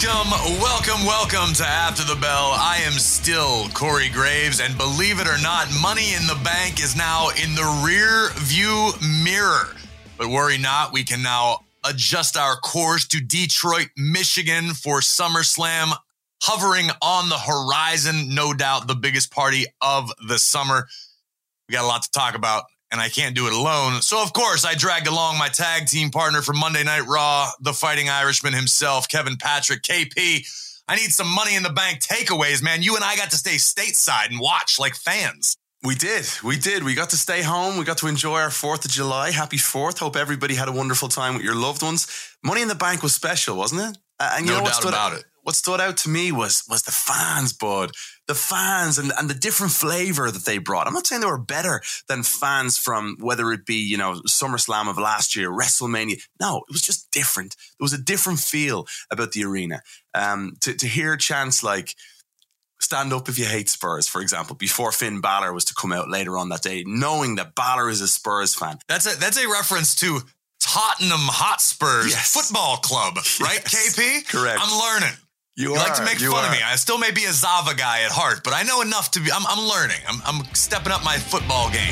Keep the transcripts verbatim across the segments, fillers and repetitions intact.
Welcome, welcome, welcome to After the Bell. I am still Corey Graves, and believe it or not, Money in the Bank is now in the rear view mirror. But worry not, we can now adjust our course to Detroit, Michigan for SummerSlam, hovering on the horizon, no doubt the biggest party of the summer. We got a lot to talk about, and I can't do it alone. So, of course, I dragged along my tag team partner from Monday Night Raw, the Fighting Irishman himself, Kevin Patrick. K P, I need some Money in the Bank takeaways, man. You and I got to stay stateside and watch like fans. We did. We did. We got to stay home. We got to enjoy our fourth of July. Happy fourth. Hope everybody had a wonderful time with your loved ones. Money in the Bank was special, wasn't it? Uh, and you no know what doubt stood about out, it. What stood out to me was was the fans, bud. The fans and, and the different flavor that they brought. I'm not saying they were better than fans from whether it be, you know, SummerSlam of last year, WrestleMania. No, it was just different. There was a different feel about the arena. Um, to, to hear chants like, stand up if you hate Spurs, for example, before Finn Balor was to come out later on that day, knowing that Balor is a Spurs fan. That's a, that's a reference to Tottenham Hotspurs yes. Football Club, right, yes. K P? Correct. I'm learning. You, you are, like to make you fun are. of me. I still may be a Zava guy at heart, but I know enough to be, I'm, I'm learning. I'm, I'm stepping up my football game.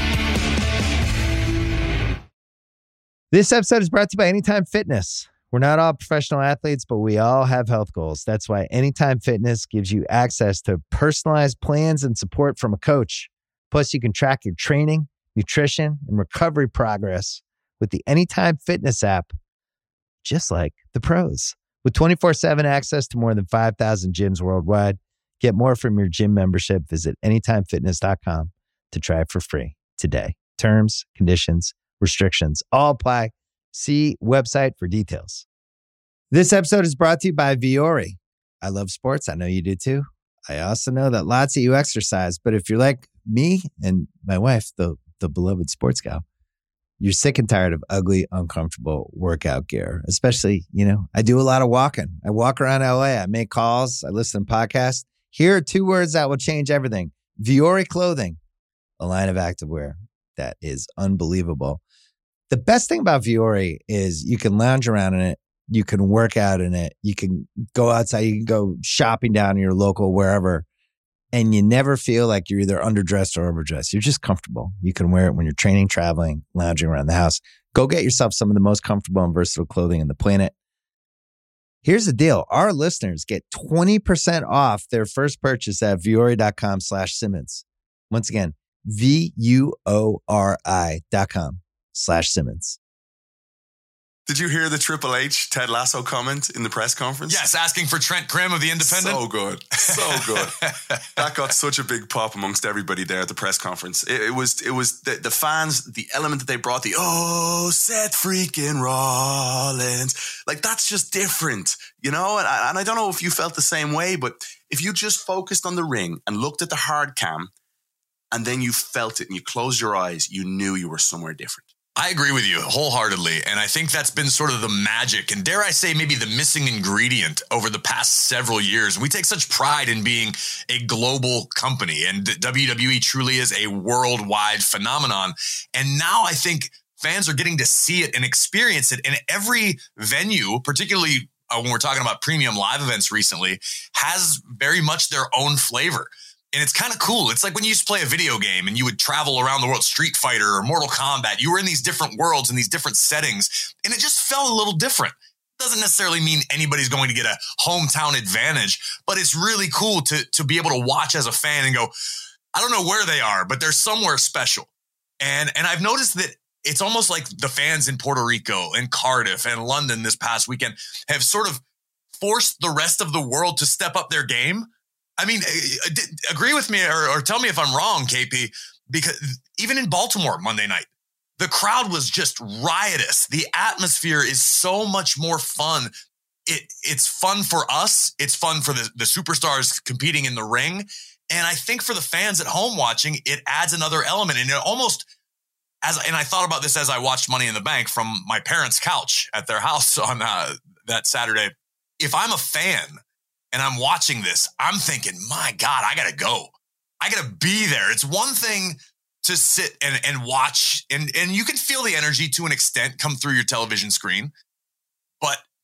This episode is brought to you by Anytime Fitness. We're not all professional athletes, but we all have health goals. That's why Anytime Fitness gives you access to personalized plans and support from a coach. Plus, you can track your training, nutrition, and recovery progress with the Anytime Fitness app, just like the pros. With twenty-four seven access to more than five thousand gyms worldwide, get more from your gym membership. Visit anytime fitness dot com to try it for free today. Terms, conditions, restrictions all apply. See website for details. This episode is brought to you by Vuori. I love sports. I know you do too. I also know that lots of you exercise, but if you're like me and my wife, the, the beloved sports gal, you're sick and tired of ugly, uncomfortable workout gear. Especially, you know, I do a lot of walking. I walk around L A. I make calls. I listen to podcasts. Here are two words that will change everything. Vuori Clothing, a line of activewear that is unbelievable. The best thing about Vuori is you can lounge around in it. You can work out in it. You can go outside. You can go shopping down in your local wherever. And you never feel like you're either underdressed or overdressed. You're just comfortable. You can wear it when you're training, traveling, lounging around the house. Go get yourself some of the most comfortable and versatile clothing on the planet. Here's the deal. Our listeners get twenty percent off their first purchase at vuori.com slash Simmons. Once again, V-U-O-R-I dot com slash Simmons. Did you hear the Triple H Ted Lasso comment in the press conference? Yes, asking for Trent Grimm of The Independent. So good. So good. That got such a big pop amongst everybody there at the press conference. It, it was it was the, the fans, the element that they brought, the, oh, Seth freaking Rollins. Like, that's just different, you know? And I, and I don't know if you felt the same way, but if you just focused on the ring and looked at the hard cam and then you felt it and you closed your eyes, you knew you were somewhere different. I agree with you wholeheartedly, and I think that's been sort of the magic, and dare I say maybe the missing ingredient over the past several years. We take such pride in being a global company, and W W E truly is a worldwide phenomenon, and now I think fans are getting to see it and experience it in every venue, particularly uh, when we're talking about premium live events recently, has very much their own flavor. And it's kind of cool. It's like when you used to play a video game and you would travel around the world, Street Fighter or Mortal Kombat. You were in these different worlds and these different settings, and it just felt a little different. Doesn't necessarily mean anybody's going to get a hometown advantage, but it's really cool to, to be able to watch as a fan and go, I don't know where they are, but they're somewhere special. And, and I've noticed that it's almost like the fans in Puerto Rico and Cardiff and London this past weekend have sort of forced the rest of the world to step up their game. I mean, agree with me or, or tell me if I'm wrong, K P, because even in Baltimore Monday night, the crowd was just riotous. The atmosphere is so much more fun. It It's fun for us. It's fun for the, the superstars competing in the ring. And I think for the fans at home watching, it adds another element. And it almost, as and I thought about this as I watched Money in the Bank from my parents' couch at their house on uh, that Saturday. If I'm a fan and I'm watching this, I'm thinking, my God, I got to go. I got to be there. It's one thing to sit and, and watch, and, and you can feel the energy to an extent come through your television screen. But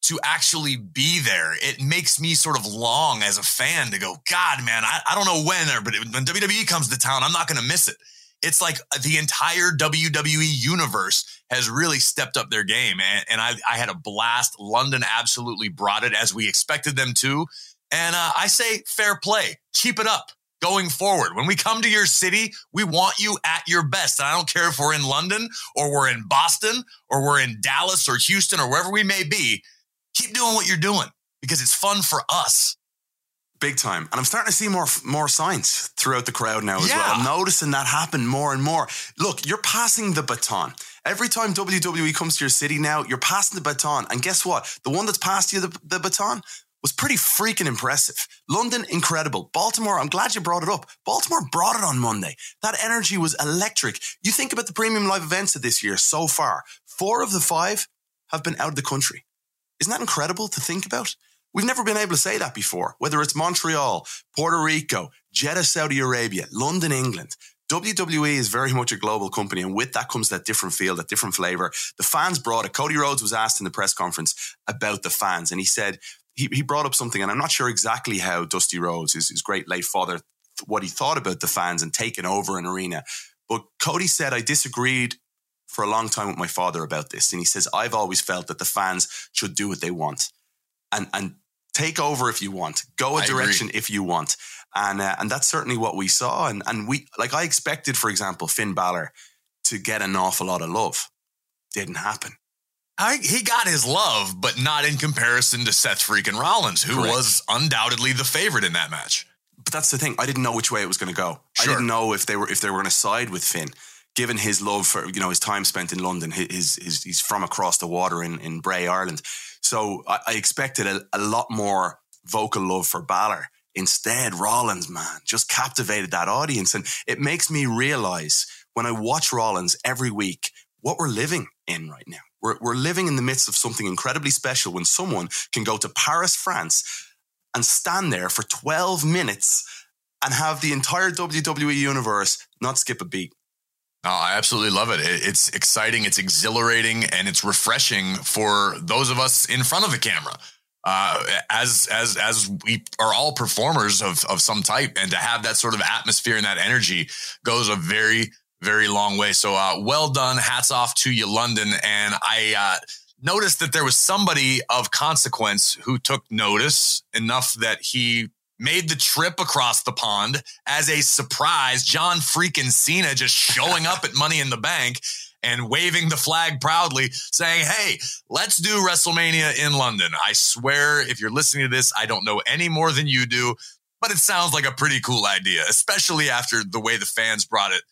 to actually be there. It makes me sort of long as a fan to go, God, man, I, I don't know when, but when W W E comes to town, I'm not going to miss it. It's like the entire W W E universe has really stepped up their game. And, and I, I had a blast. London absolutely brought it as we expected them to. And uh, I say fair play. Keep it up going forward. When we come to your city, we want you at your best. And I don't care if we're in London or we're in Boston or we're in Dallas or Houston or wherever we may be. Keep doing what you're doing because it's fun for us. Big time. And I'm starting to see more more signs throughout the crowd now as yeah. well. I'm noticing that happen more and more. Look, you're passing the baton. Every time W W E comes to your city now, you're passing the baton. And guess what? The one that's passed you the, the baton was pretty freaking impressive. London, incredible. Baltimore, I'm glad you brought it up. Baltimore brought it on Monday. That energy was electric. You think about the premium live events of this year so far. Four of the five have been out of the country. Isn't that incredible to think about? We've never been able to say that before, whether it's Montreal, Puerto Rico, Jeddah, Saudi Arabia, London, England. W W E is very much a global company, and with that comes that different feel, that different flavor. The fans brought it. Cody Rhodes was asked in the press conference about the fans, and he said, he, he brought up something, and I'm not sure exactly how Dusty Rhodes, his, his great late father, what he thought about the fans and taking over an arena. But Cody said, I disagreed for a long time with my father about this. And he says, I've always felt that the fans should do what they want and, and take over if you want, go a I direction agree. if you want. And, uh, and that's certainly what we saw. And, and we, like I expected, for example, Finn Balor to get an awful lot of love. Didn't happen. I, he got his love, but not in comparison to Seth freaking Rollins, who Correct. was undoubtedly the favorite in that match. But that's the thing. I didn't know which way it was going to go. Sure. I didn't know if they were, if they were going to side with Finn. Given his love for, you know, his time spent in London, his, his he's from across the water in, in Bray, Ireland. So I, I expected a, a lot more vocal love for Balor. Instead, Rollins, man, just captivated that audience. And it makes me realize when I watch Rollins every week, what we're living in right now. We're, we're living in the midst of something incredibly special when someone can go to Paris, France and stand there for twelve minutes and have the entire W W E universe not skip a beat. Oh, I absolutely love it. It's exciting, it's exhilarating, and it's refreshing for those of us in front of the camera. Uh, as as as we are all performers of of some type, and to have that sort of atmosphere and that energy goes a very, very long way. So uh, well done. Hats off to you, London. And I uh, noticed that there was somebody of consequence who took notice enough that he made the trip across the pond as a surprise. John freaking Cena just showing up at Money in the Bank and waving the flag proudly, saying, hey, let's do WrestleMania in London. I swear, if you're listening to this, I don't know any more than you do, but it sounds like a pretty cool idea, especially after the way the fans brought it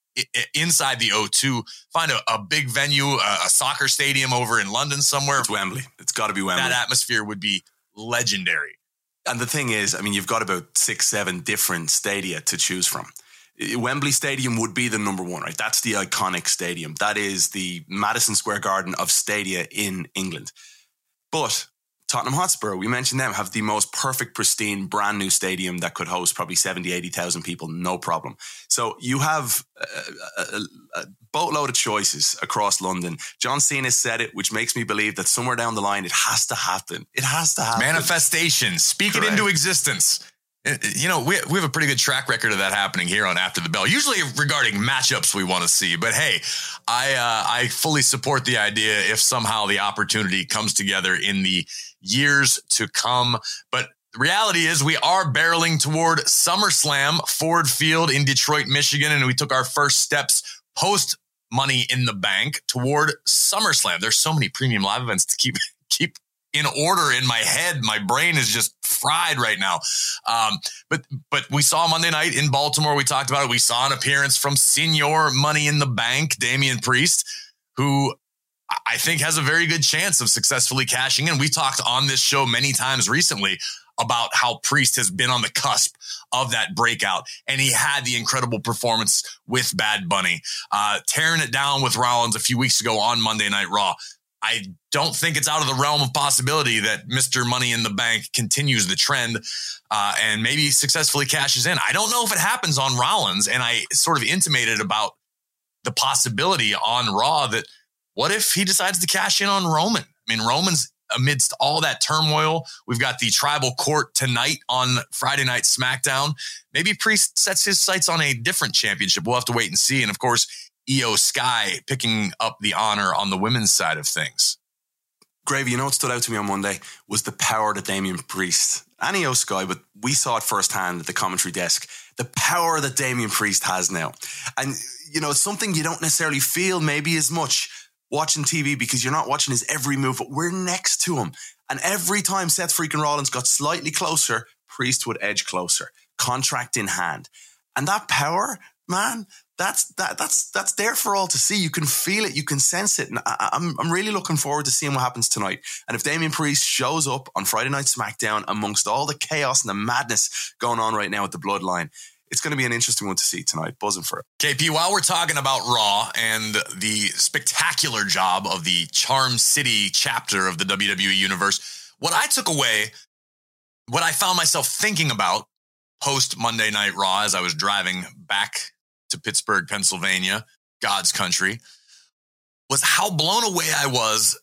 inside the O two. Find a, a big venue, a, a soccer stadium over in London somewhere. It's Wembley. It's got to be Wembley. That atmosphere would be legendary. And the thing is, I mean, you've got about six, seven different stadia to choose from. Wembley Stadium would be the number one, right? That's the iconic stadium. That is the Madison Square Garden of stadia in England. But Tottenham Hotspur, we mentioned them, have the most perfect, pristine, brand new stadium that could host probably seventy, eighty thousand people, no problem. So you have a, a, a boatload of choices across London. John Cena said it, which makes me believe that somewhere down the line, it has to happen. It has to happen. Manifestation. Speak Correct. it into existence. You know, we we have a pretty good track record of that happening here on After the Bell, usually regarding matchups we want to see. But hey, I uh, I fully support the idea if somehow the opportunity comes together in the years to come. But the reality is we are barreling toward SummerSlam, Ford Field in Detroit, Michigan, and we took our first steps post Money in the Bank toward SummerSlam. There's so many premium live events to keep keep in order in my head. My brain is just fried right now. Um, but but we saw Monday night in Baltimore. We talked about it. We saw an appearance from Senior Money in the Bank, Damian Priest, who I think has a very good chance of successfully cashing in. We talked on this show many times recently about how Priest has been on the cusp of that breakout, and he had the incredible performance with Bad Bunny, uh, tearing it down with Rollins a few weeks ago on Monday Night Raw. I don't think it's out of the realm of possibility that Mister Money in the Bank continues the trend uh, and maybe successfully cashes in. I don't know if it happens on Rollins, and I sort of intimated about the possibility on Raw that what if he decides to cash in on Roman? I mean, Roman's amidst all that turmoil, we've got the tribal court tonight on Friday Night SmackDown. Maybe Priest sets his sights on a different championship. We'll have to wait and see. And of course, Io Sky picking up the honor on the women's side of things. Gravy, you know what stood out to me on Monday was the power that Damian Priest and Io Sky, but we saw it firsthand at the commentary desk, the power that Damian Priest has now. And, you know, it's something you don't necessarily feel maybe as much watching T V because you're not watching his every move, but we're next to him. And every time Seth freaking Rollins got slightly closer, Priest would edge closer, contract in hand. And that power, man, that's that that's that's there for all to see. You can feel it, you can sense it. And I, I'm I'm really looking forward to seeing what happens tonight. And if Damian Priest shows up on Friday Night SmackDown amongst all the chaos and the madness going on right now with the Bloodline, it's going to be an interesting one to see tonight. Buzzing for it. K P, while we're talking about Raw and the spectacular job of the Charm City chapter of the W W E Universe, what I took away, what I found myself thinking about post Monday Night Raw as I was driving back to Pittsburgh, Pennsylvania, God's country, was how blown away I was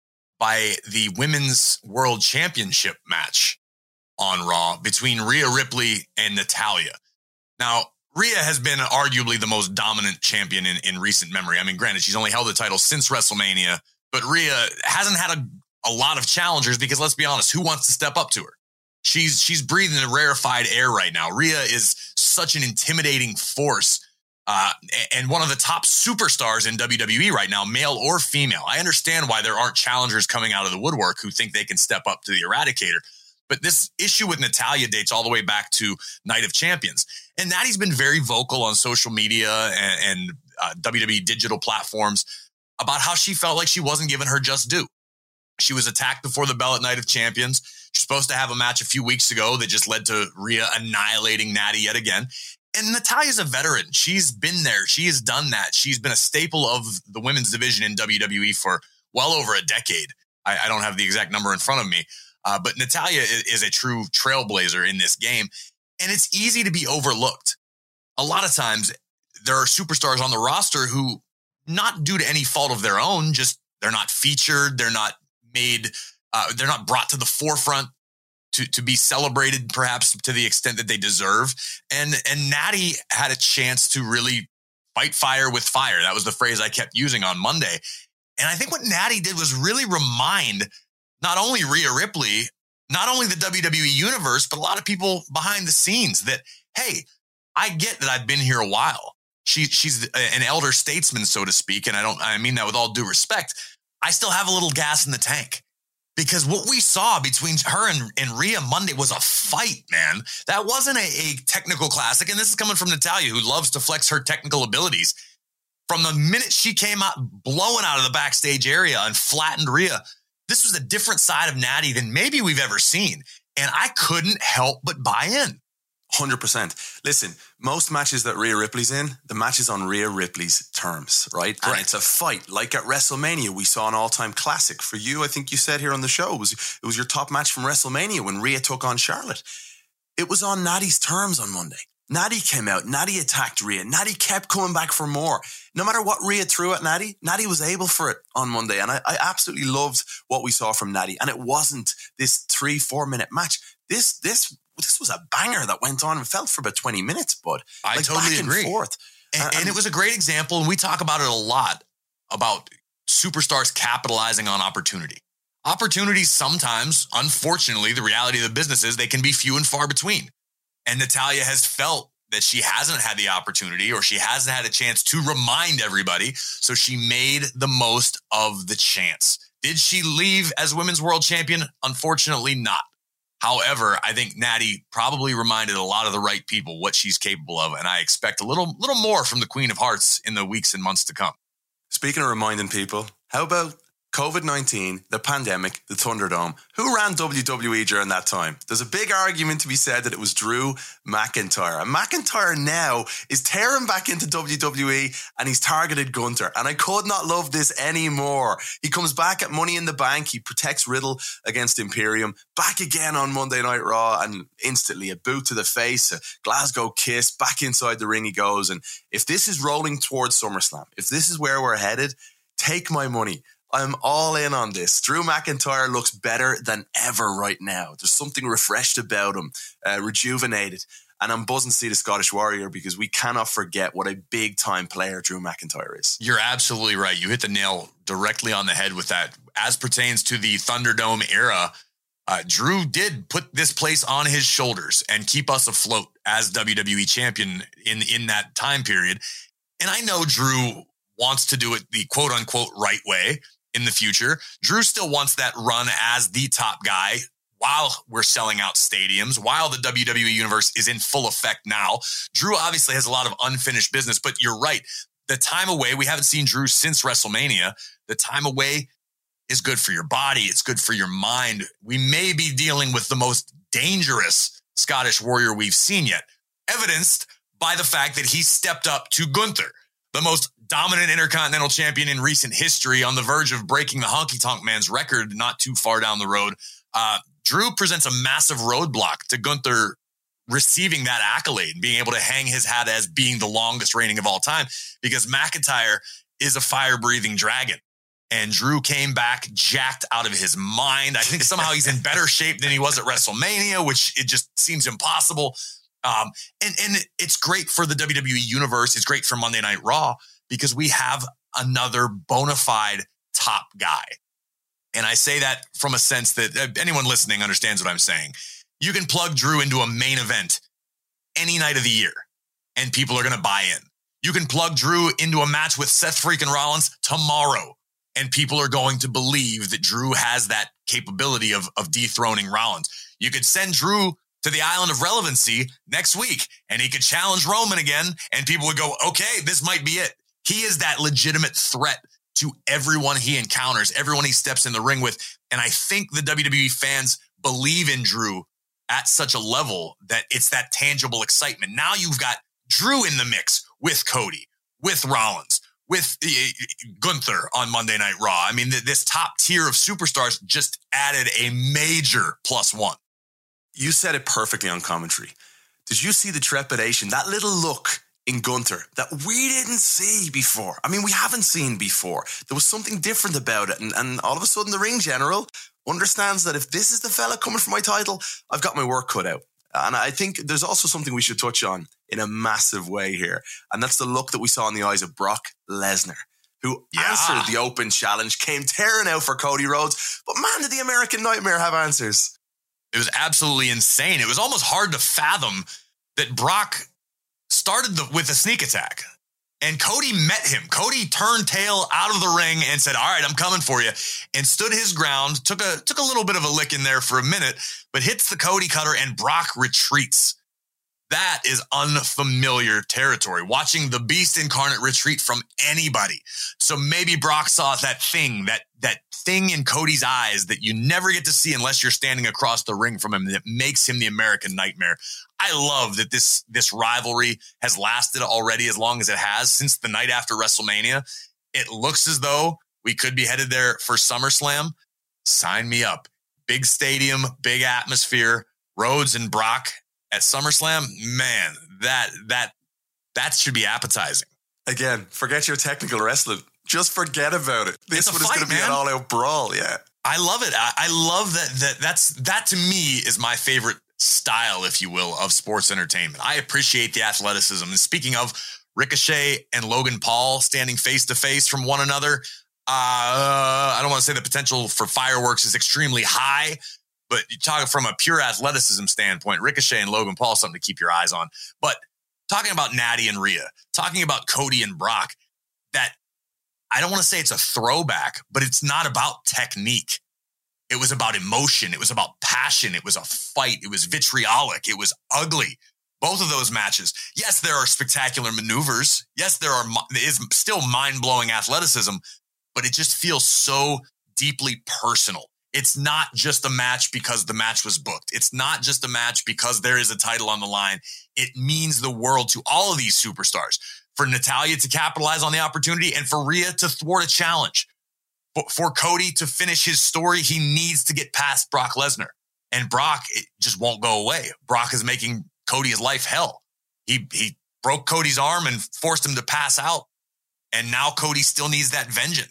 by the Women's World Championship match on Raw between Rhea Ripley and Natalya. Now, Rhea has been arguably the most dominant champion in, in recent memory. I mean, granted, she's only held the title since WrestleMania, but Rhea hasn't had a, a lot of challengers because, let's be honest, who wants to step up to her? She's she's breathing a rarefied air right now. Rhea is such an intimidating force uh, and one of the top superstars in W W E right now, male or female. I understand why there aren't challengers coming out of the woodwork who think they can step up to the Eradicator. But this issue with Natalya dates all the way back to Night of Champions. And Natty's been very vocal on social media and, and uh, W W E digital platforms about how she felt like she wasn't given her just due. She was attacked before the bell at Night of Champions. She's supposed to have a match a few weeks ago that just led to Rhea annihilating Natty yet again. And Natalya's a veteran. She's been there. She has done that. She's been a staple of the women's division in W W E for well over a decade. I, I don't have the exact number in front of me. Uh, but Natalya is, is a true trailblazer in this game. And it's easy to be overlooked. A lot of times, there are superstars on the roster who, not due to any fault of their own, just they're not featured, they're not made, uh, they're not brought to the forefront to, to be celebrated, perhaps to the extent that they deserve. And, and Natty had a chance to really fight fire with fire. That was the phrase I kept using on Monday. And I think what Natty did was really remind not only Rhea Ripley, not only the W W E universe, but a lot of people behind the scenes that, hey, I get that I've been here a while. She, she's an elder statesman, so to speak. And I don't, I mean that with all due respect. I still have a little gas in the tank because what we saw between her and, and Rhea Monday was a fight, man. That wasn't a, a technical classic. And this is coming from Natalya, who loves to flex her technical abilities. From the minute she came out blowing out of the backstage area and flattened Rhea, this was a different side of Natty than maybe we've ever seen. And I couldn't help but buy in. one hundred percent. Listen, most matches that Rhea Ripley's in, the match is on Rhea Ripley's terms, right? Correct. And it's a fight. Like at WrestleMania, we saw an all-time classic. For you, I think you said here on the show, it was, it was your top match from WrestleMania when Rhea took on Charlotte. It was on Natty's terms on Monday. Natty came out. Natty attacked Rhea. Natty kept coming back for more. No matter what Rhea threw at Natty, Natty was able for it on Monday. And I, I absolutely loved what we saw from Natty. And it wasn't this three, four minute match. This, this, this was a banger that went on and felt for about twenty minutes, bud. I like totally back agree. And forth. And, And, and it was a great example. And we talk about it a lot about superstars capitalizing on opportunity. Opportunities sometimes, unfortunately, the reality of the business is they can be few and far between. And Natalya has felt that she hasn't had the opportunity or she hasn't had a chance to remind everybody. So she made the most of the chance. Did she leave as Women's World Champion? Unfortunately not. However, I think Natty probably reminded a lot of the right people what she's capable of. And I expect a little, little more from the Queen of Hearts in the weeks and months to come. Speaking of reminding people, how about COVID nineteen, the pandemic, the Thunderdome? Who ran W W E during that time? There's a big argument to be said that it was Drew McIntyre. And McIntyre now is tearing back into W W E and he's targeted Gunther. And I could not love this anymore. He comes back at Money in the Bank. He protects Riddle against Imperium. Back again on Monday Night Raw and instantly a boot to the face, a Glasgow kiss, back inside the ring he goes. And if this is rolling towards SummerSlam, if this is where we're headed, take my money. I'm all in on this. Drew McIntyre looks better than ever right now. There's something refreshed about him, uh, rejuvenated. And I'm buzzing to see the Scottish Warrior because we cannot forget what a big-time player Drew McIntyre is. You're absolutely right. You hit the nail directly on the head with that. As pertains to the Thunderdome era, uh, Drew did put this place on his shoulders and keep us afloat as W W E champion in, in that time period. And I know Drew wants to do it the quote-unquote right way in the future. Drew still wants that run as the top guy while we're selling out stadiums, while the W W E universe is in full effect now. Drew obviously has a lot of unfinished business, but you're right. The time away, we haven't seen Drew since WrestleMania. The time away is good for your body. It's good for your mind. We may be dealing with the most dangerous Scottish Warrior we've seen yet, evidenced by the fact that he stepped up to Gunther, the most dominant Intercontinental Champion in recent history, on the verge of breaking the Honky Tonk Man's record not too far down the road. Uh, Drew presents a massive roadblock to Gunther receiving that accolade and being able to hang his hat as being the longest reigning of all time, because McIntyre is a fire-breathing dragon. And Drew came back jacked out of his mind. I think somehow he's in better shape than he was at WrestleMania, which it just seems impossible. Um, and, and it's great for the W W E universe. It's great for Monday Night Raw because we have another bona fide top guy. And I say that from a sense that anyone listening understands what I'm saying. You can plug Drew into a main event any night of the year, and people are going to buy in. You can plug Drew into a match with Seth freaking Rollins tomorrow, and people are going to believe that Drew has that capability of, of dethroning Rollins. You could send Drew to the island of relevancy next week, and he could challenge Roman again, and people would go, okay, this might be it. He is that legitimate threat to everyone he encounters, everyone he steps in the ring with. And I think the W W E fans believe in Drew at such a level that it's that tangible excitement. Now you've got Drew in the mix with Cody, with Rollins, with uh, Gunther on Monday Night Raw. I mean, th- this top tier of superstars just added a major plus one. You said it perfectly on commentary. Did you see the trepidation, that little look in Gunther that we didn't see before? I mean, we haven't seen before. There was something different about it. And, and all of a sudden, the ring general understands that if this is the fella coming for my title, I've got my work cut out. And I think there's also something we should touch on in a massive way here. And that's the look that we saw in the eyes of Brock Lesnar, who yeah. answered the open challenge, came tearing out for Cody Rhodes. But man, did the American Nightmare have answers. It was absolutely insane. It was almost hard to fathom that Brock started the, with a sneak attack, and Cody met him. Cody turned tail out of the ring and said, all right, I'm coming for you, and stood his ground, took a, took a little bit of a lick in there for a minute, but hits the Cody cutter, and Brock retreats. That is unfamiliar territory, watching the beast incarnate retreat from anybody. So maybe Brock saw that thing, that, that thing in Cody's eyes that you never get to see unless you're standing across the ring from him, that makes him the American Nightmare. I love that this, this rivalry has lasted already as long as it has, since the night after WrestleMania. It looks as though we could be headed there for SummerSlam. Sign me up. Big stadium, big atmosphere, Rhodes and Brock at SummerSlam. Man, that, that, that should be appetizing. Again, forget your technical wrestling. Just forget about it. This one is going to be man. an all-out brawl. Yeah, I love it. I, I love that. That that's that to me is my favorite style, if you will, of sports entertainment. I appreciate the athleticism. And speaking of Ricochet and Logan Paul standing face to face from one another, uh, I don't want to say the potential for fireworks is extremely high, but you talk from a pure athleticism standpoint, Ricochet and Logan Paul, something to keep your eyes on. But talking about Natty and Rhea, talking about Cody and Brock, that I don't want to say it's a throwback, but it's not about technique. It was about emotion. It was about passion. It was a fight. It was vitriolic. It was ugly. Both of those matches. Yes, there are spectacular maneuvers. Yes, there are there is still mind-blowing athleticism, but it just feels so deeply personal. It's not just a match because the match was booked. It's not just a match because there is a title on the line. It means the world to all of these superstars. For Natalya to capitalize on the opportunity, and for Rhea to thwart a challenge. But for Cody to finish his story, he needs to get past Brock Lesnar. And Brock, it just won't go away. Brock is making Cody's life hell. He he broke Cody's arm and forced him to pass out. And now Cody still needs that vengeance.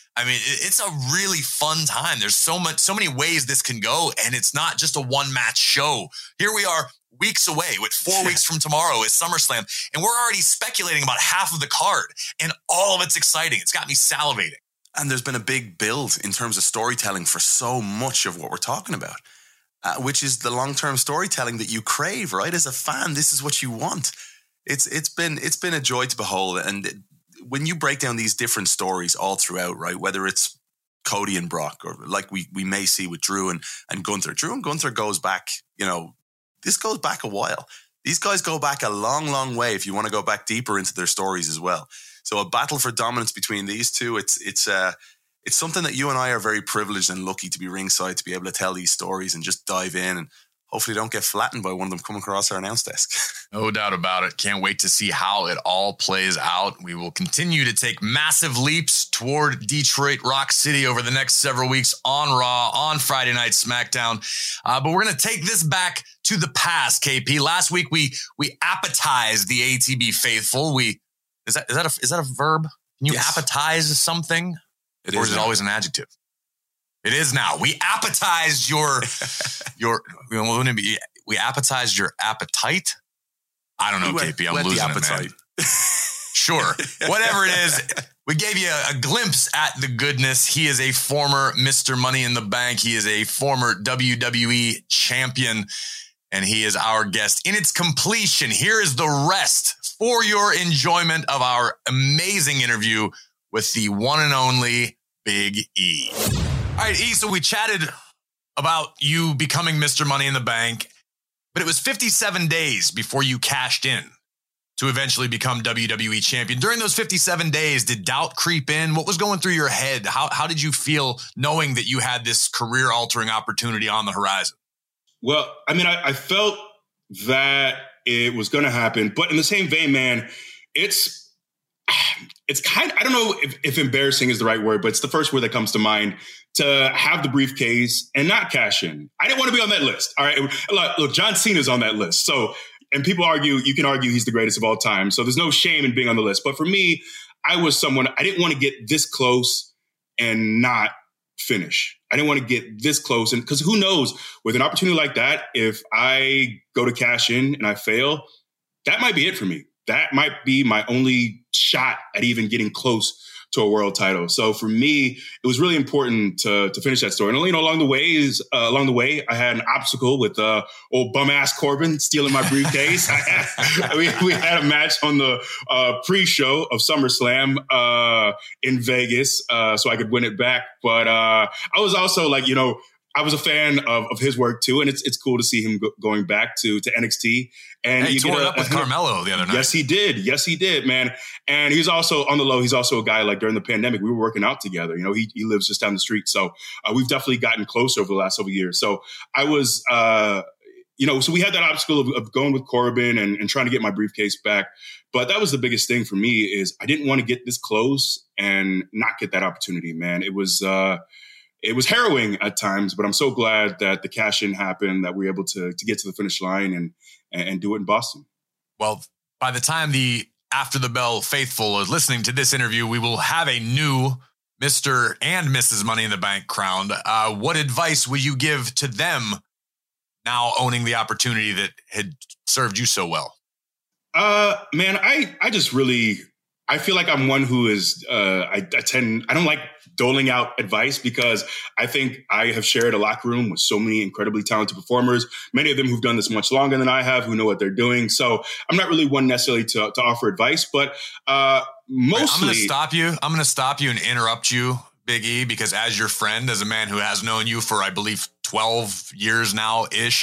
I mean, it's a really fun time. There's so much, so many ways this can go, and it's not just a one match show. Here we are weeks away, with four weeks from tomorrow is SummerSlam, and we're already speculating about half of the card, and all of it's exciting. It's got me salivating. And there's been a big build in terms of storytelling for so much of what we're talking about, uh, which is the long-term storytelling that you crave, right? As a fan, this is what you want. It's it's been it's been a joy to behold, and it, when you break down these different stories all throughout, right, whether it's Cody and Brock, or like we we may see with Drew and, and Gunther. Drew and Gunther goes back, you know, this goes back a while. These guys go back a long, long way if you want to go back deeper into their stories as well. So a battle for dominance between these two, it's it's uh, it's something that you and I are very privileged and lucky to be ringside to be able to tell these stories and just dive in and hopefully don't get flattened by one of them coming across our announce desk. No doubt about it. Can't wait to see how it all plays out. We will continue to take massive leaps toward Detroit Rock City over the next several weeks on Raw, on Friday Night SmackDown. Uh, but we're going to take this back to the past, K P. Last week, we we appetized the A T B faithful. We is that is that a, is that a verb? Can you yes. appetize something? It or is, is it now. always an adjective? It is now. We appetized your, your, wouldn't it be, we appetized your appetite? I don't know, we K P. I'm went losing the appetite. it, man. Sure. Whatever it is, we gave you a, a glimpse at the goodness. He is a former Mister Money in the Bank. He is a former W W E champion, and he is our guest. In its completion, here is the rest for your enjoyment of our amazing interview with the one and only Big E. All right, E, so we chatted about you becoming Mister Money in the Bank, but it was fifty-seven days before you cashed in to eventually become W W E champion. During those fifty-seven days, did doubt creep in? What was going through your head? How, how did you feel knowing that you had this career-altering opportunity on the horizon? Well, I mean, I, I felt that it was going to happen, but in the same vein, man, it's... It's kind of, I don't know if, if embarrassing is the right word, but it's the first word that comes to mind, to have the briefcase and not cash in. I didn't want to be on that list. All right. Look, look, John Cena's on that list. So, and people argue, you can argue he's the greatest of all time. So there's no shame in being on the list. But for me, I was someone, I didn't want to get this close and not finish. I didn't want to get this close. And because who knows, with an opportunity like that, if I go to cash in and I fail, that might be it for me. That might be my only shot at even getting close to a world title. So for me, it was really important to to finish that story. And you know, along the way is uh, along the way, I had an obstacle with uh, old bum ass Corbin stealing my briefcase. I had, we, we had a match on the uh, pre-show of SummerSlam uh, in Vegas, uh, so I could win it back. But uh, I was also like, you know, I was a fan of, of his work too, and it's it's cool to see him go, going back to to N X T. And hey, he tore it up with Carmelo the other night. Yes, he did. Yes, he did, man. And he's also on the low. He's also a guy like during the pandemic, we were working out together. You know, he he lives just down the street, so uh, we've definitely gotten closer over the last several years. So I was, uh, you know, so we had that obstacle of, of going with Corbin and, and trying to get my briefcase back. But that was the biggest thing for me is I didn't want to get this close and not get that opportunity, man. It was. Uh, It was harrowing at times, but I'm so glad that the cash-in happened, that we were able to to get to the finish line and and do it in Boston. Well, by the time the After the Bell faithful is listening to this interview, we will have a new Mister and Missus Money in the Bank crowned. Uh, what advice would you give to them now owning the opportunity that had served you so well? Uh, man, I I just really... I feel like I'm one who is, uh, I, I tend, I don't like doling out advice because I think I have shared a locker room with so many incredibly talented performers, many of them who've done this much longer than I have, who know what they're doing. So I'm not really one necessarily to, to offer advice, but uh, mostly. Wait, I'm going to stop you. I'm going to stop you and interrupt you, Big E, because as your friend, as a man who has known you for, I believe, twelve years now-ish,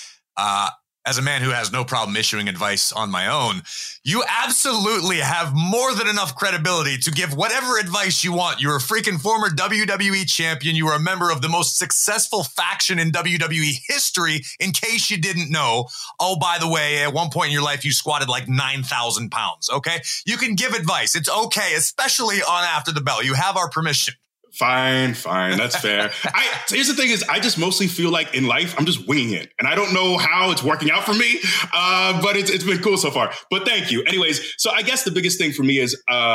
uh, as a man who has no problem issuing advice on my own, you absolutely have more than enough credibility to give whatever advice you want. You're a freaking former W W E champion. You are a member of the most successful faction in W W E history, in case you didn't know. Oh, by the way, at one point in your life, you squatted like nine thousand pounds, okay? You can give advice. It's okay, especially on After the Bell. You have our permission. Fine, fine. That's fair. I, here's the thing is I just mostly feel like in life, I'm just winging it. And I don't know how it's working out for me, uh, but it's, it's been cool so far. But thank you. Anyways, so I guess the biggest thing for me is uh,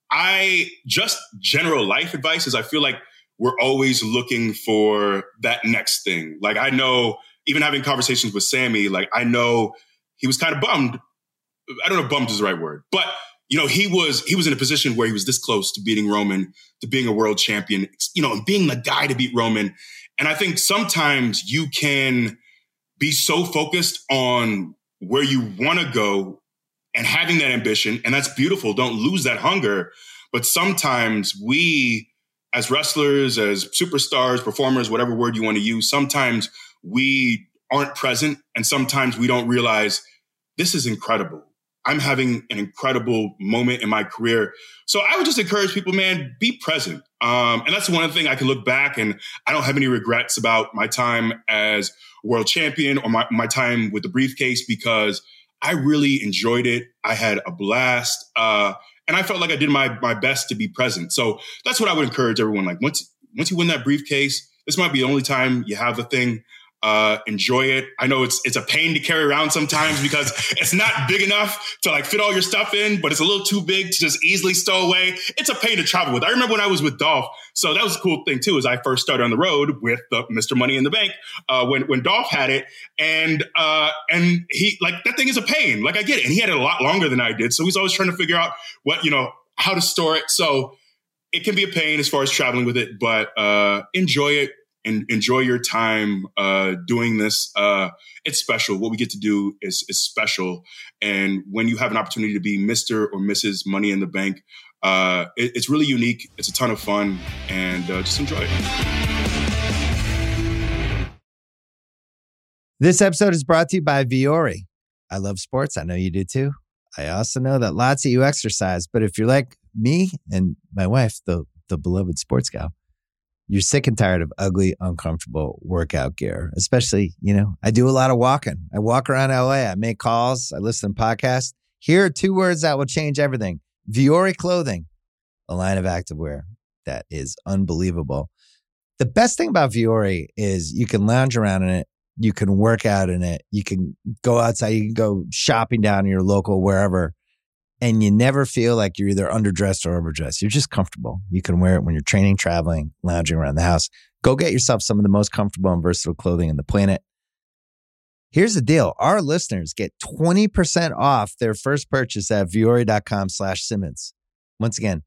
I just general life advice is I feel like we're always looking for that next thing. Like I know, even having conversations with Sammy, like I know he was kind of bummed. I don't know if bummed is the right word, but you know, he was he was in a position where he was this close to beating Roman, to being a world champion, you know, and being the guy to beat Roman. And I think sometimes you can be so focused on where you want to go and having that ambition, and that's beautiful. Don't lose that hunger. But sometimes we, as wrestlers, as superstars, performers, whatever word you want to use, sometimes we aren't present, and sometimes we don't realize this is incredible. I'm having an incredible moment in my career. So I would just encourage people, man, be present. Um, and that's one thing I can look back and I don't have any regrets about my time as world champion or my, my time with the briefcase, because I really enjoyed it. I had a blast. Uh, and I felt like I did my, my best to be present. So that's what I would encourage everyone. Like once, once you win that briefcase, this might be the only time you have the thing. Uh, enjoy it. I know it's it's a pain to carry around sometimes because it's not big enough to like fit all your stuff in, but it's a little too big to just easily stow away. It's a pain to travel with. I remember when I was with Dolph. So that was a cool thing too, as I first started on the road with the Mister Money in the Bank, uh, when, when Dolph had it. And, uh, and he like, that thing is a pain. Like I get it. And he had it a lot longer than I did. So he's always trying to figure out what, you know, how to store it. So it can be a pain as far as traveling with it, but, uh, enjoy it. And enjoy your time uh, doing this. Uh, it's special. What we get to do is, is special. And when you have an opportunity to be Mister or Missus Money in the Bank, uh, it, it's really unique. It's a ton of fun, and uh, just enjoy it. This episode is brought to you by Vuori. I love sports. I know you do too. I also know that lots of you exercise, but if you're like me and my wife, the the beloved sports gal, you're sick and tired of ugly, uncomfortable workout gear, especially, you know, I do a lot of walking. I walk around L A. I make calls. I listen to podcasts. Here are two words that will change everything. Vuori Clothing, a line of activewear that is unbelievable. The best thing about Vuori is you can lounge around in it. You can work out in it. You can go outside. You can go shopping down in your local wherever. And you never feel like you're either underdressed or overdressed. You're just comfortable. You can wear it when you're training, traveling, lounging around the house. Go get yourself some of the most comfortable and versatile clothing on the planet. Here's the deal. Our listeners get twenty percent off their first purchase at vuori.com slash Simmons. Once again,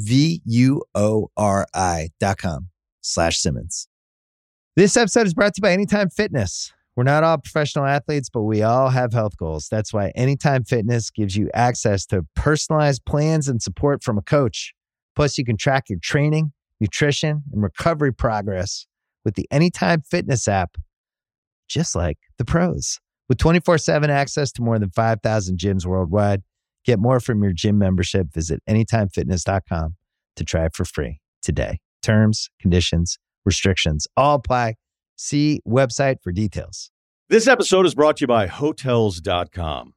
V-U-O-R-I dot com slash Simmons. This episode is brought to you by Anytime Fitness. We're not all professional athletes, but we all have health goals. That's why Anytime Fitness gives you access to personalized plans and support from a coach. Plus, you can track your training, nutrition, and recovery progress with the Anytime Fitness app, just like the pros. With twenty-four seven access to more than five thousand gyms worldwide, get more from your gym membership. Visit anytime fitness dot com to try it for free today. Terms, conditions, restrictions all apply. See website for details. This episode is brought to you by Hotels dot com.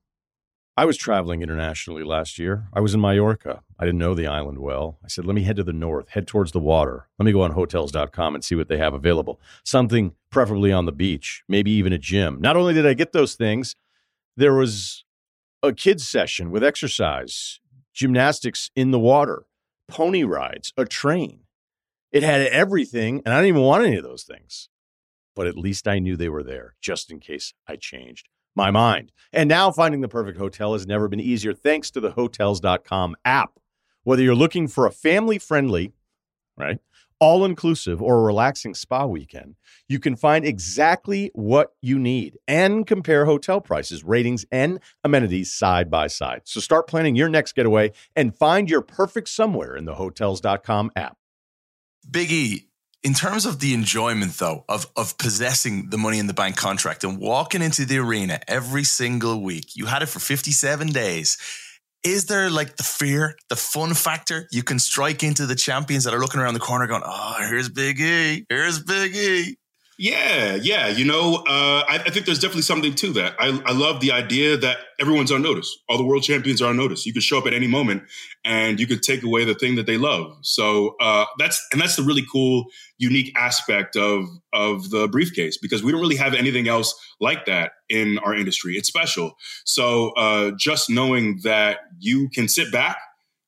I was traveling internationally last year. I was in Mallorca. I didn't know the island well. I said, let me head to the north, head towards the water. Let me go on Hotels dot com and see what they have available. Something preferably on the beach, maybe even a gym. Not only did I get those things, there was a kids session with exercise, gymnastics in the water, pony rides, a train. It had everything, and I didn't even want any of those things. But at least I knew they were there, just in case I changed my mind. And now finding the perfect hotel has never been easier thanks to the Hotels dot com app. Whether you're looking for a family-friendly, right, all-inclusive or a relaxing spa weekend, you can find exactly what you need and compare hotel prices, ratings, and amenities side by side. So start planning your next getaway and find your perfect somewhere in the Hotels dot com app. Big E, in terms of the enjoyment, though, of, of possessing the Money in the Bank contract and walking into the arena every single week, you had it for fifty-seven days. Is there like the fear, the fun factor? You can strike into the champions that are looking around the corner going, oh, here's Big E, here's Big E. Yeah, yeah. You know, uh, I, I think there's definitely something to that. I, I love the idea that everyone's on notice. All the world champions are on notice. You could show up at any moment and you could take away the thing that they love. So uh, that's and that's the really cool, unique aspect of of the briefcase, because we don't really have anything else like that in our industry. It's special. So uh, just knowing that you can sit back,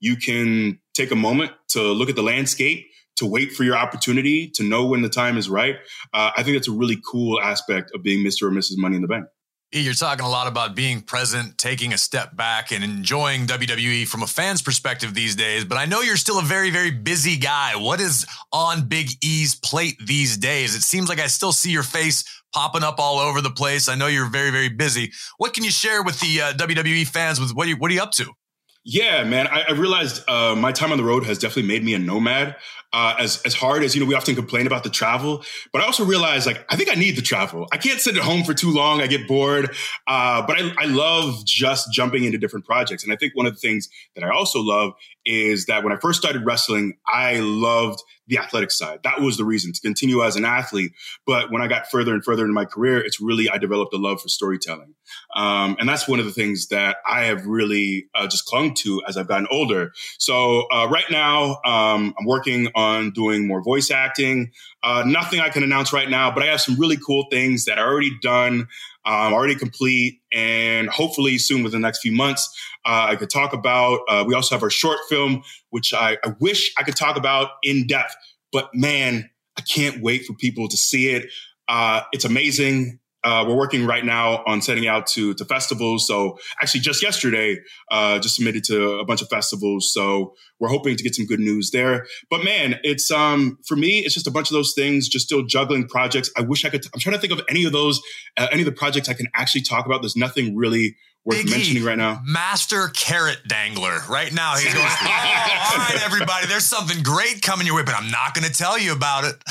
you can take a moment to look at the landscape, to wait for your opportunity, to know when the time is right. Uh, I think that's a really cool aspect of being Mister or Missus Money in the Bank. You're talking a lot about being present, taking a step back, and enjoying W W E from a fan's perspective these days. But I know you're still a very, very busy guy. What is on Big E's plate these days? It seems like I still see your face popping up all over the place. I know you're very, very busy. What can you share with the uh, W W E fans? With what are you, what are you up to? Yeah, man, I, I realized uh, my time on the road has definitely made me a nomad. Uh, as as hard as, you know, we often complain about the travel, but I also realized, like, I think I need the travel. I can't sit at home for too long. I get bored. Uh, but I, I love just jumping into different projects. And I think one of the things that I also love is that when I first started wrestling, I loved the athletic side. That was the reason to continue as an athlete. But when I got further and further in my career, it's really, I developed a love for storytelling. Um, and that's one of the things that I have really uh, just clung to as I've gotten older. So uh, right now, um, I'm working on doing more voice acting. Uh, nothing I can announce right now, but I have some really cool things that are already done, um, already complete, and hopefully soon within the next few months, uh, I could talk about. Uh, we also have our short film, which I, I wish I could talk about in depth, but man, I can't wait for people to see it. Uh, it's amazing. Uh, we're working right now on setting out to, to festivals. So actually just yesterday, uh, just submitted to a bunch of festivals. So we're hoping to get some good news there. But man, it's, um, for me, it's just a bunch of those things, just still juggling projects. I wish I could, t- I'm trying to think of any of those, uh, any of the projects I can actually talk about. There's nothing really worth Big mentioning E, right now. Master Carrot Dangler. Right now, he's going, oh, all right, everybody, there's something great coming your way, but I'm not going to tell you about it.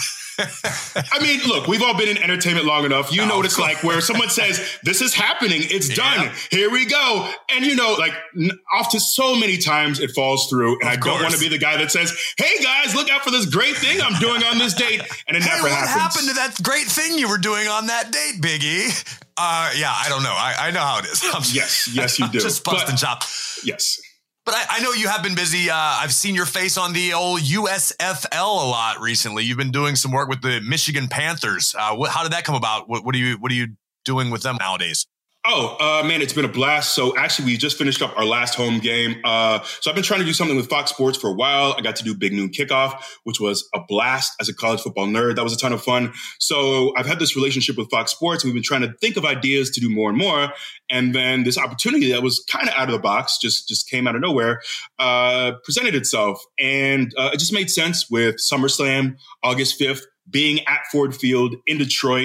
I mean, look, we've all been in entertainment long enough. You oh, know what it's like where someone says, this is happening. It's done. Yeah. Here we go. And, you know, like often so many times it falls through. And of I course. don't want to be the guy that says, hey, guys, look out for this great thing I'm doing on this date. And it hey, never what happens. What happened to that great thing you were doing on that date, Big E? Uh, yeah, I don't know. I, I know how it is. I'm yes, yes, you do. I'm just busting chop. Yes. But I, I know you have been busy. Uh, I've seen your face on the old U S F L a lot recently. You've been doing some work with the Michigan Panthers. Uh, what, how did that come about? What, what are you What are you doing with them nowadays? Oh, uh, man, it's been a blast. So actually, we just finished up our last home game. Uh, so I've been trying to do something with Fox Sports for a while. I got to do Big Noon Kickoff, which was a blast as a college football nerd. That was a ton of fun. So I've had this relationship with Fox Sports. We've been trying to think of ideas to do more and more. And then this opportunity that was kind of out of the box, just, just came out of nowhere, uh, presented itself. And uh, it just made sense with SummerSlam, August fifth, being at Ford Field in Detroit.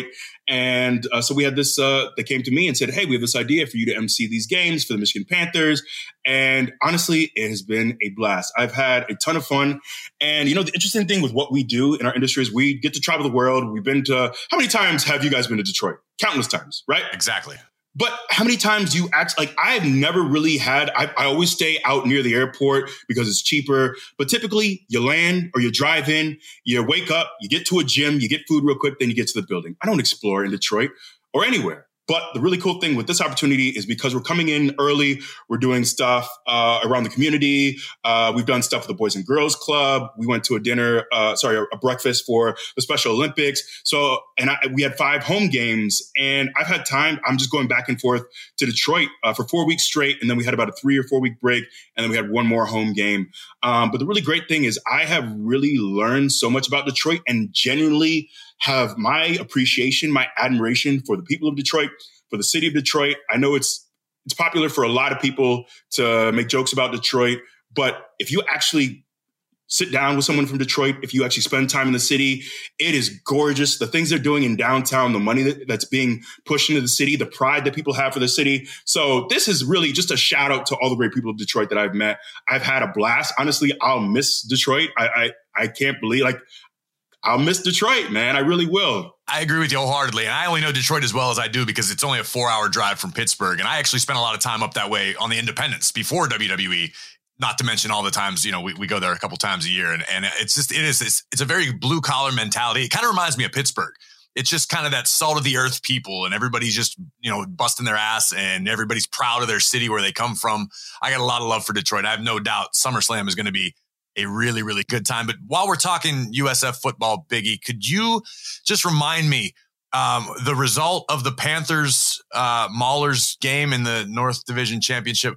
And uh, so we had this, uh, they came to me and said, hey, we have this idea for you to emcee these games for the Michigan Panthers. And honestly, it has been a blast. I've had a ton of fun. And, you know, the interesting thing with what we do in our industry is we get to travel the world. We've been to, how many times have you guys been to Detroit? Countless times, right? Exactly. But how many times do you act like I've never really had, I, I always stay out near the airport because it's cheaper. But typically you land or you drive in, you wake up, you get to a gym, you get food real quick, then you get to the building. I don't explore in Detroit or anywhere. But the really cool thing with this opportunity is because we're coming in early, we're doing stuff uh, around the community. Uh, we've done stuff with the Boys and Girls Club. We went to a dinner, uh, sorry, a, a breakfast for the Special Olympics. So, and I, we had five home games, and I've had time. I'm just going back and forth to Detroit uh, for four weeks straight, and then we had about a three or four week break, and then we had one more home game. Um, but the really great thing is I have really learned so much about Detroit and genuinely have my appreciation, my admiration for the people of Detroit, for the city of Detroit. I know it's it's popular for a lot of people to make jokes about Detroit, but if you actually sit down with someone from Detroit, if you actually spend time in the city, it is gorgeous. The things they're doing in downtown, the money that, that's being pushed into the city, the pride that people have for the city. So this is really just a shout out to all the great people of Detroit that I've met. I've had a blast. Honestly, I'll miss Detroit. I I, I can't believe, like, I'll miss Detroit, man. I really will. I agree with you wholeheartedly. And I only know Detroit as well as I do because it's only a four hour drive from Pittsburgh. And I actually spent a lot of time up that way on the Independence before W W E, not to mention all the times, you know, we, we go there a couple times a year. And, and it's just, it is, it's, it's a very blue collar mentality. It kind of reminds me of Pittsburgh. It's just kind of that salt of the earth people, and everybody's just, you know, busting their ass, and everybody's proud of their city where they come from. I got a lot of love for Detroit. I have no doubt SummerSlam is going to be a really, really good time. But while we're talking U S F football, Big E, could you just remind me um, the result of the Panthers uh, Maulers game in the North Division Championship? I,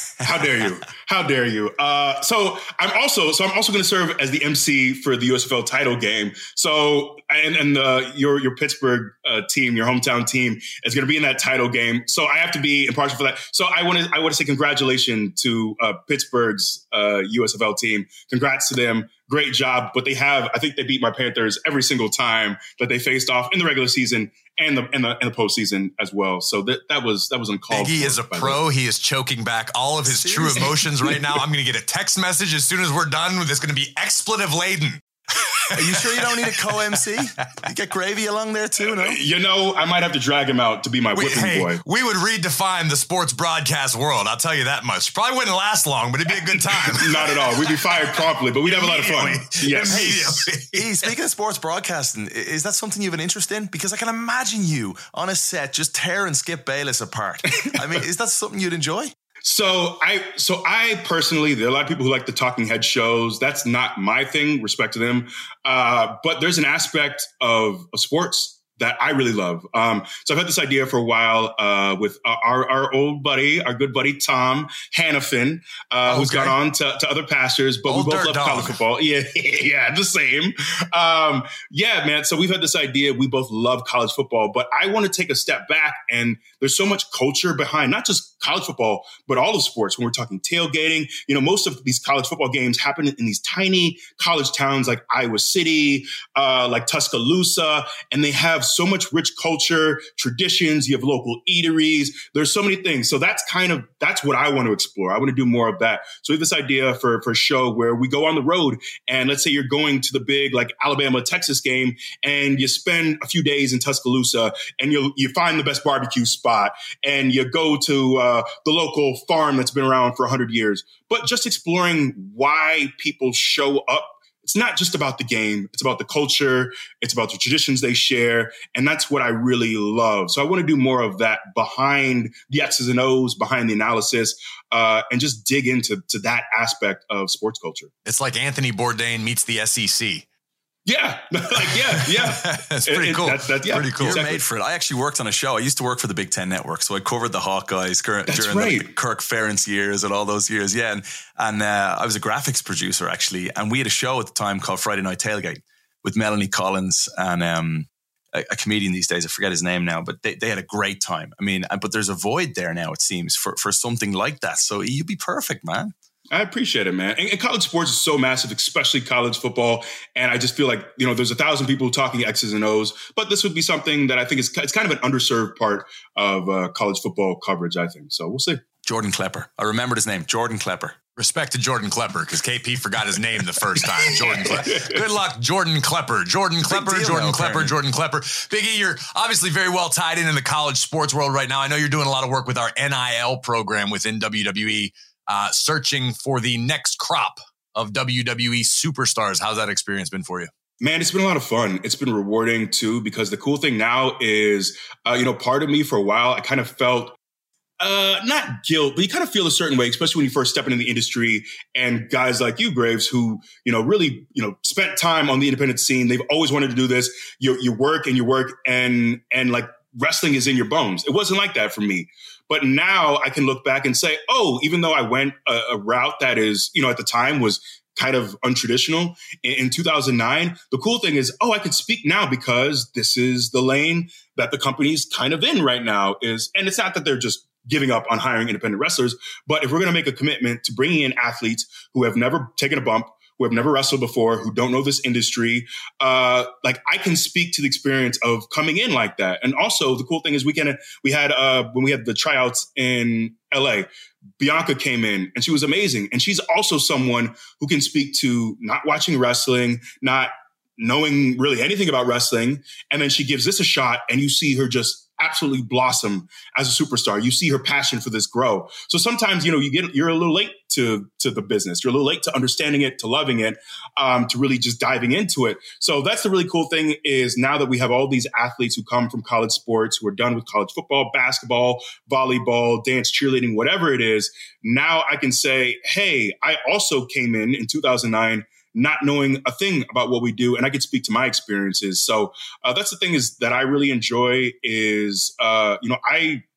How dare you? How dare you? Uh, so I'm also so I'm also going to serve as the M C for the U S F L title game. So and and uh, your your Pittsburgh uh, team, your hometown team, is going to be in that title game. So I have to be impartial for that. So I want to I want to say congratulations to uh, Pittsburgh's uh, U S F L team. Congrats to them. Great job. But they have, I think they beat my Panthers every single time that they faced off in the regular season and the and the, and the postseason as well. So that that was that was uncalled Biggie for. is a pro. He is choking back all of his Seriously? true emotions right now. I'm going to get a text message as soon as we're done. That's going to be expletive laden. Are you sure you don't need a co-M C? You get Gravy along there too, no? You know, I might have to drag him out to be my we, whipping hey, boy. We would redefine the sports broadcast world. I'll tell you that much. Probably wouldn't last long, but it'd be a good time. Not at all. We'd be fired promptly, but we'd have a lot of fun. Yes. Immediately. Hey, speaking of sports broadcasting, is that something you have an interest in? Because I can imagine you on a set just tearing Skip Bayless apart. I mean, is that something you'd enjoy? So I, so I personally, there are a lot of people who like the talking head shows. That's not my thing. Respect to them, uh, but there's an aspect of, of sports that I really love. Um, so I've had this idea for a while uh, with our, our old buddy, our good buddy, Tom Hannafin, uh, okay. who's gone on to, to other pastures, but old we both love dog. college football. Yeah, yeah, the same. Um, yeah, man. So we've had this idea. We both love college football, but I want to take a step back, and there's so much culture behind not just college football, but all of sports. When we're talking tailgating, you know, most of these college football games happen in these tiny college towns like Iowa City, uh, like Tuscaloosa, and they have so much rich culture, traditions. You have local eateries. There's so many things. So that's kind of, that's what I want to explore. I want to do more of that. So we have this idea for, for a show where we go on the road, and let's say you're going to the big like Alabama, Texas game, and you spend a few days in Tuscaloosa, and you you find the best barbecue spot, and you go to uh, the local farm that's been around for one hundred years. But just exploring why people show up. It's not just about the game. It's about the culture. It's about the traditions they share. And that's what I really love. So I want to do more of that behind the X's and O's, behind the analysis, uh, and just dig into to that aspect of sports culture. It's like Anthony Bourdain meets the S E C. Yeah, like, yeah, yeah. That's pretty it, cool. That's, that's yeah, pretty cool. You're exactly. made for it. I actually worked on a show. I used to work for the Big Ten Network, so I covered the Hawkeyes during right. the Kirk Ferentz years and all those years. Yeah, and, and uh, I was a graphics producer, actually, and we had a show at the time called Friday Night Tailgate with Melanie Collins and um, a, a comedian these days. I forget his name now, but they, they had a great time. I mean, but there's a void there now, it seems, for, for something like that. So you'd be perfect, man. I appreciate it, man. And, and college sports is so massive, especially college football. And I just feel like, you know, there's a thousand people talking X's and O's, but this would be something that I think is it's kind of an underserved part of uh, college football coverage, I think. So we'll see. Jordan Klepper. I remembered his name, Jordan Klepper. Respect to Jordan Klepper, because K P forgot his name the first time. Jordan Klepper. Good luck, Jordan Klepper. Jordan Klepper, Jordan now, Klepper, apparently. Jordan Klepper. Biggie, you're obviously very well tied in in the college sports world right now. I know you're doing a lot of work with our N I L program within W W E. Uh, searching for the next crop of W W E superstars. How's that experience been for you? Man, it's been a lot of fun. It's been rewarding too, because the cool thing now is, uh, you know, part of me for a while, I kind of felt uh, not guilt, but you kind of feel a certain way, especially when you first step into the industry, and guys like you, Graves, who, you know, really, you know, spent time on the independent scene. They've always wanted to do this. You, you work and you work and, and like wrestling is in your bones. It wasn't like that for me. But now I can look back and say, oh, even though I went a, a route that is, you know, at the time was kind of untraditional in, in two thousand nine, the cool thing is, oh, I could speak now because this is the lane that the company's kind of in right now is. And it's not that they're just giving up on hiring independent wrestlers, but if we're going to make a commitment to bringing in athletes who have never taken a bump, who have never wrestled before, who don't know this industry, uh, like I can speak to the experience of coming in like that. And also the cool thing is we can, we had, uh, when we had the tryouts in L A, Bianca came in and she was amazing. And she's also someone who can speak to not watching wrestling, not knowing really anything about wrestling. And then she gives this a shot and you see her just absolutely blossom as a superstar. You see her passion for this grow. So sometimes, you know, you get, you're a little late to, to the business. You're a little late to understanding it, to loving it, um, to really just diving into it. So that's the really cool thing is now that we have all these athletes who come from college sports, who are done with college football, basketball, volleyball, dance, cheerleading, whatever it is. Now I can say, hey, I also came in in two thousand nine not knowing a thing about what we do, and I could speak to my experiences. So uh, that's the thing is that I really enjoy is, uh, you know, I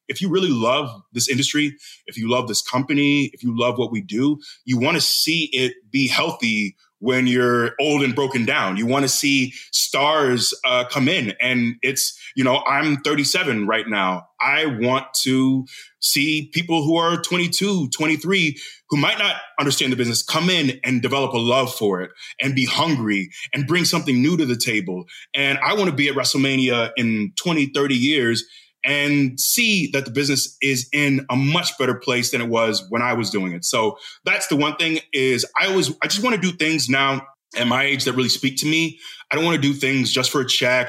if you really love this industry, if you love this company, if you love what we do, you want to see it be healthy when you're old and broken down. You want to see stars uh, come in. And it's, you know, I'm thirty-seven right now. I want to see people who are twenty-two, twenty-three, who might not understand the business, come in and develop a love for it and be hungry and bring something new to the table. And I want to be at WrestleMania in twenty, thirty years and see that the business is in a much better place than it was when I was doing it. So that's the one thing is I always, I just want to do things now at my age that really speak to me. I don't want to do things just for a check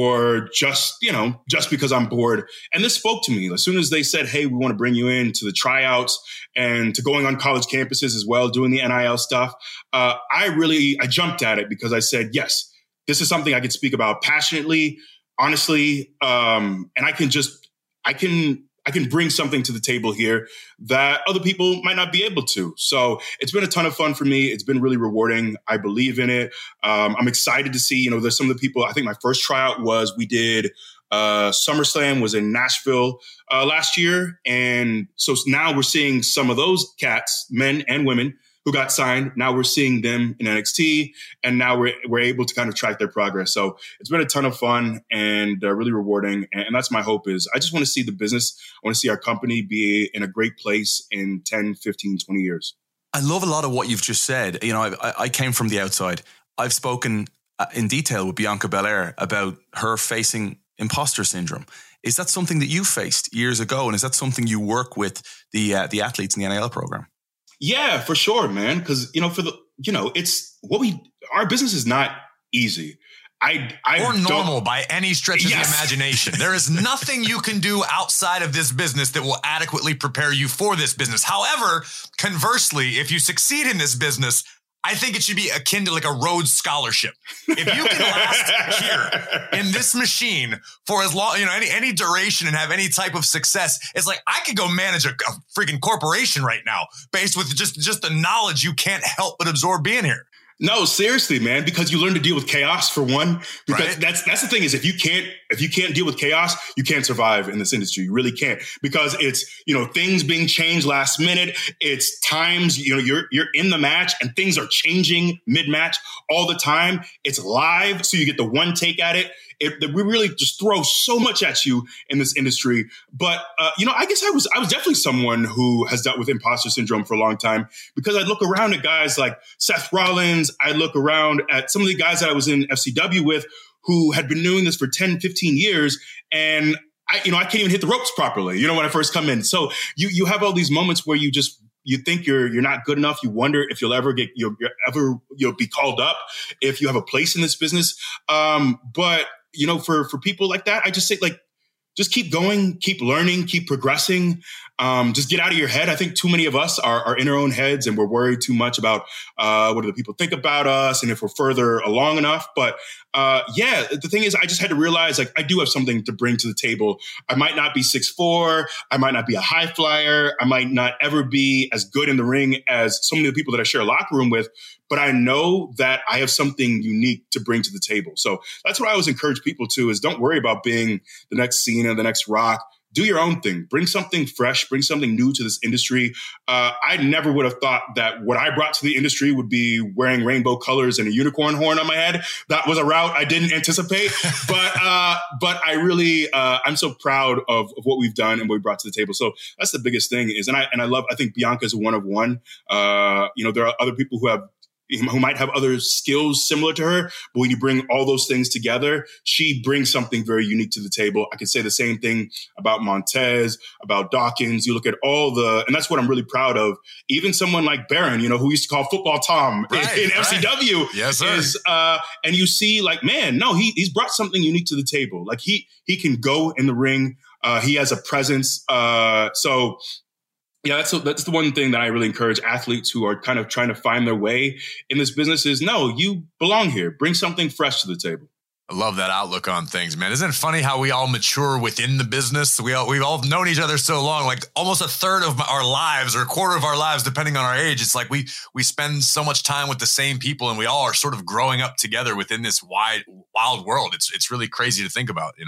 or just, you know, just because I'm bored. And this spoke to me as soon as they said, hey, we want to bring you in to the tryouts and to going on college campuses as well, doing the N I L stuff. Uh, I really, I jumped at it because I said, yes, this is something I could speak about passionately, honestly, um, and I can just, I can, I can bring something to the table here that other people might not be able to. So it's been a ton of fun for me. It's been really rewarding. I believe in it. Um, I'm excited to see, you know, there's some of the people, I think my first tryout was, we did uh, SummerSlam was in Nashville uh, last year. And so now we're seeing some of those cats, men and women, who got signed. Now we're seeing them in N X T, and now we're we're able to kind of track their progress. So it's been a ton of fun and uh, really rewarding. And, and that's my hope is I just want to see the business. I want to see our company be in a great place in ten, fifteen, twenty years. I love a lot of what you've just said. You know, I, I came from the outside. I've spoken in detail with Bianca Belair about her facing imposter syndrome. Is that something that you faced years ago? And is that something you work with the uh, the athletes in the N I L program? Yeah, for sure, man. Because, you know, for the, you know, it's what we, our business is not easy. I, I or normal by any stretch of yes. the imagination. There is nothing you can do outside of this business that will adequately prepare you for this business. However, conversely, if you succeed in this business, I think it should be akin to like a Rhodes Scholarship. If you can last here in this machine for as long, you know, any, any duration and have any type of success, it's like I could go manage a, a freaking corporation right now based with just, just the knowledge you can't help but absorb being here. No, seriously, man, because you learn to deal with chaos for one. Because right. that's that's the thing is if you can't if you can't deal with chaos, you can't survive in this industry. You really can't, because it's, you know, things being changed last minute. It's times, you know, you're you're in the match and things are changing mid-match all the time. It's live, so you get the one take at it. It, we really just throw so much at you in this industry. But, uh, you know, I guess I was I was definitely someone who has dealt with imposter syndrome for a long time, because I look around at guys like Seth Rollins. I look around at some of the guys that I was in F C W with who had been doing this for ten, fifteen years. And, I, you know, I can't even hit the ropes properly, you know, when I first come in. So you you have all these moments where you just you think you're you're not good enough. You wonder if you'll ever get you'll, you'll ever you'll be called up, if you have a place in this business. Um, but you know, for, for people like that, I just say, like, just keep going, keep learning, keep progressing. Um, just get out of your head. I think too many of us are, are in our own heads and we're worried too much about uh, what do the people think about us and if we're further along enough. But uh, yeah, the thing is, I just had to realize, like, I do have something to bring to the table. I might not be six foot four. I might not be a high flyer. I might not ever be as good in the ring as so many of the people that I share a locker room with. But I know that I have something unique to bring to the table. So that's what I always encourage people to is don't worry about being the next Cena, the next Rock. Do your own thing. Bring something fresh. Bring something new to this industry. Uh, I never would have thought that what I brought to the industry would be wearing rainbow colors and a unicorn horn on my head. That was a route I didn't anticipate. but uh, but I really, uh, I'm so proud of, of what we've done and what we brought to the table. So that's the biggest thing is, and I and I love, I think Bianca is a one of one. Uh, you know, there are other people who have who might have other skills similar to her, but when you bring all those things together, she brings something very unique to the table. I could say the same thing about Montez, about Dawkins. You look at all the, and that's what I'm really proud of. Even someone like Baron, you know, who we used to call Football Tom right, in, in right. F C W. Yes, sir. Is, uh, and you see, like, man, no, he he's brought something unique to the table. Like he he can go in the ring. Uh, he has a presence. Uh, so. Yeah, that's that's the one thing that I really encourage athletes who are kind of trying to find their way in this business is, no, you belong here. Bring something fresh to the table. I love that outlook on things, man. Isn't it funny how we all mature within the business? We all, we've all known each other so long, like almost a third of our lives or a quarter of our lives, depending on our age. It's like we we spend so much time with the same people and we all are sort of growing up together within this wide, wild world. It's it's really crazy to think about, you know?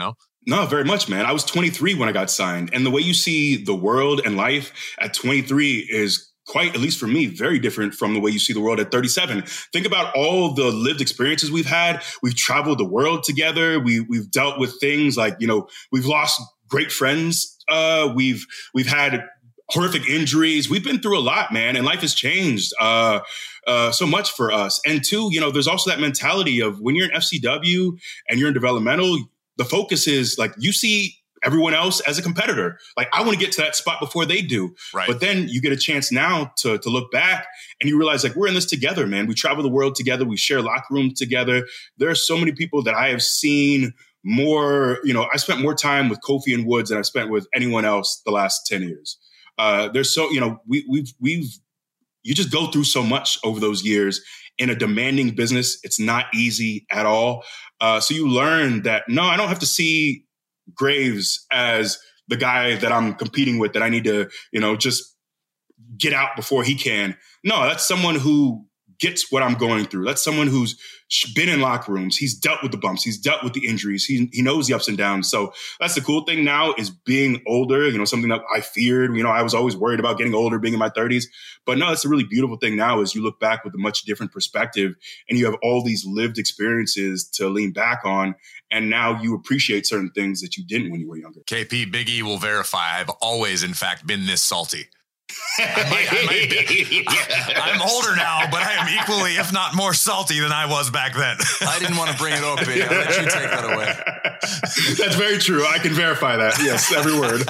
No, very much, man. I was twenty-three when I got signed. And the way you see the world and life at twenty-three is quite, at least for me, very different from the way you see the world at thirty-seven. Think about all the lived experiences we've had. We've traveled the world together. We, we've dealt with things like, you know, we've lost great friends. Uh, we've, we've had horrific injuries. We've been through a lot, man. And life has changed uh, uh, so much for us. And two, you know, there's also that mentality of when you're in F C W and you're in developmental, the focus is like you see everyone else as a competitor. Like, I want to get to that spot before they do. Right. But then you get a chance now to, to look back and you realize, like, we're in this together, man. We travel the world together. We share locker rooms together. There are so many people that I have seen more, you know, I spent more time with Kofi and Woods than I spent with anyone else the last ten years. Uh, there's so, you know, we, we've, we've, you just go through so much over those years in a demanding business. It's not easy at all. Uh, so you learn that, no, I don't have to see Graves as the guy that I'm competing with, that I need to, you know, just get out before he can. No, that's someone who gets what I'm going through. That's someone who's been in locker rooms. He's dealt with the bumps. He's dealt with the injuries. He he knows the ups and downs. So that's the cool thing now is being older, you know, something that I feared. You know, I was always worried about getting older, being in my thirties. But no, it's a really beautiful thing now is you look back with a much different perspective and you have all these lived experiences to lean back on. And now you appreciate certain things that you didn't when you were younger. K P, Big E will verify I've always, in fact, been this salty. I might, I might be, I, I'm older now, but I am equally, if not more salty than I was back then. I didn't want to bring it up, Big. I'll let you take that away. That's very true. I can verify that. Yes, every word.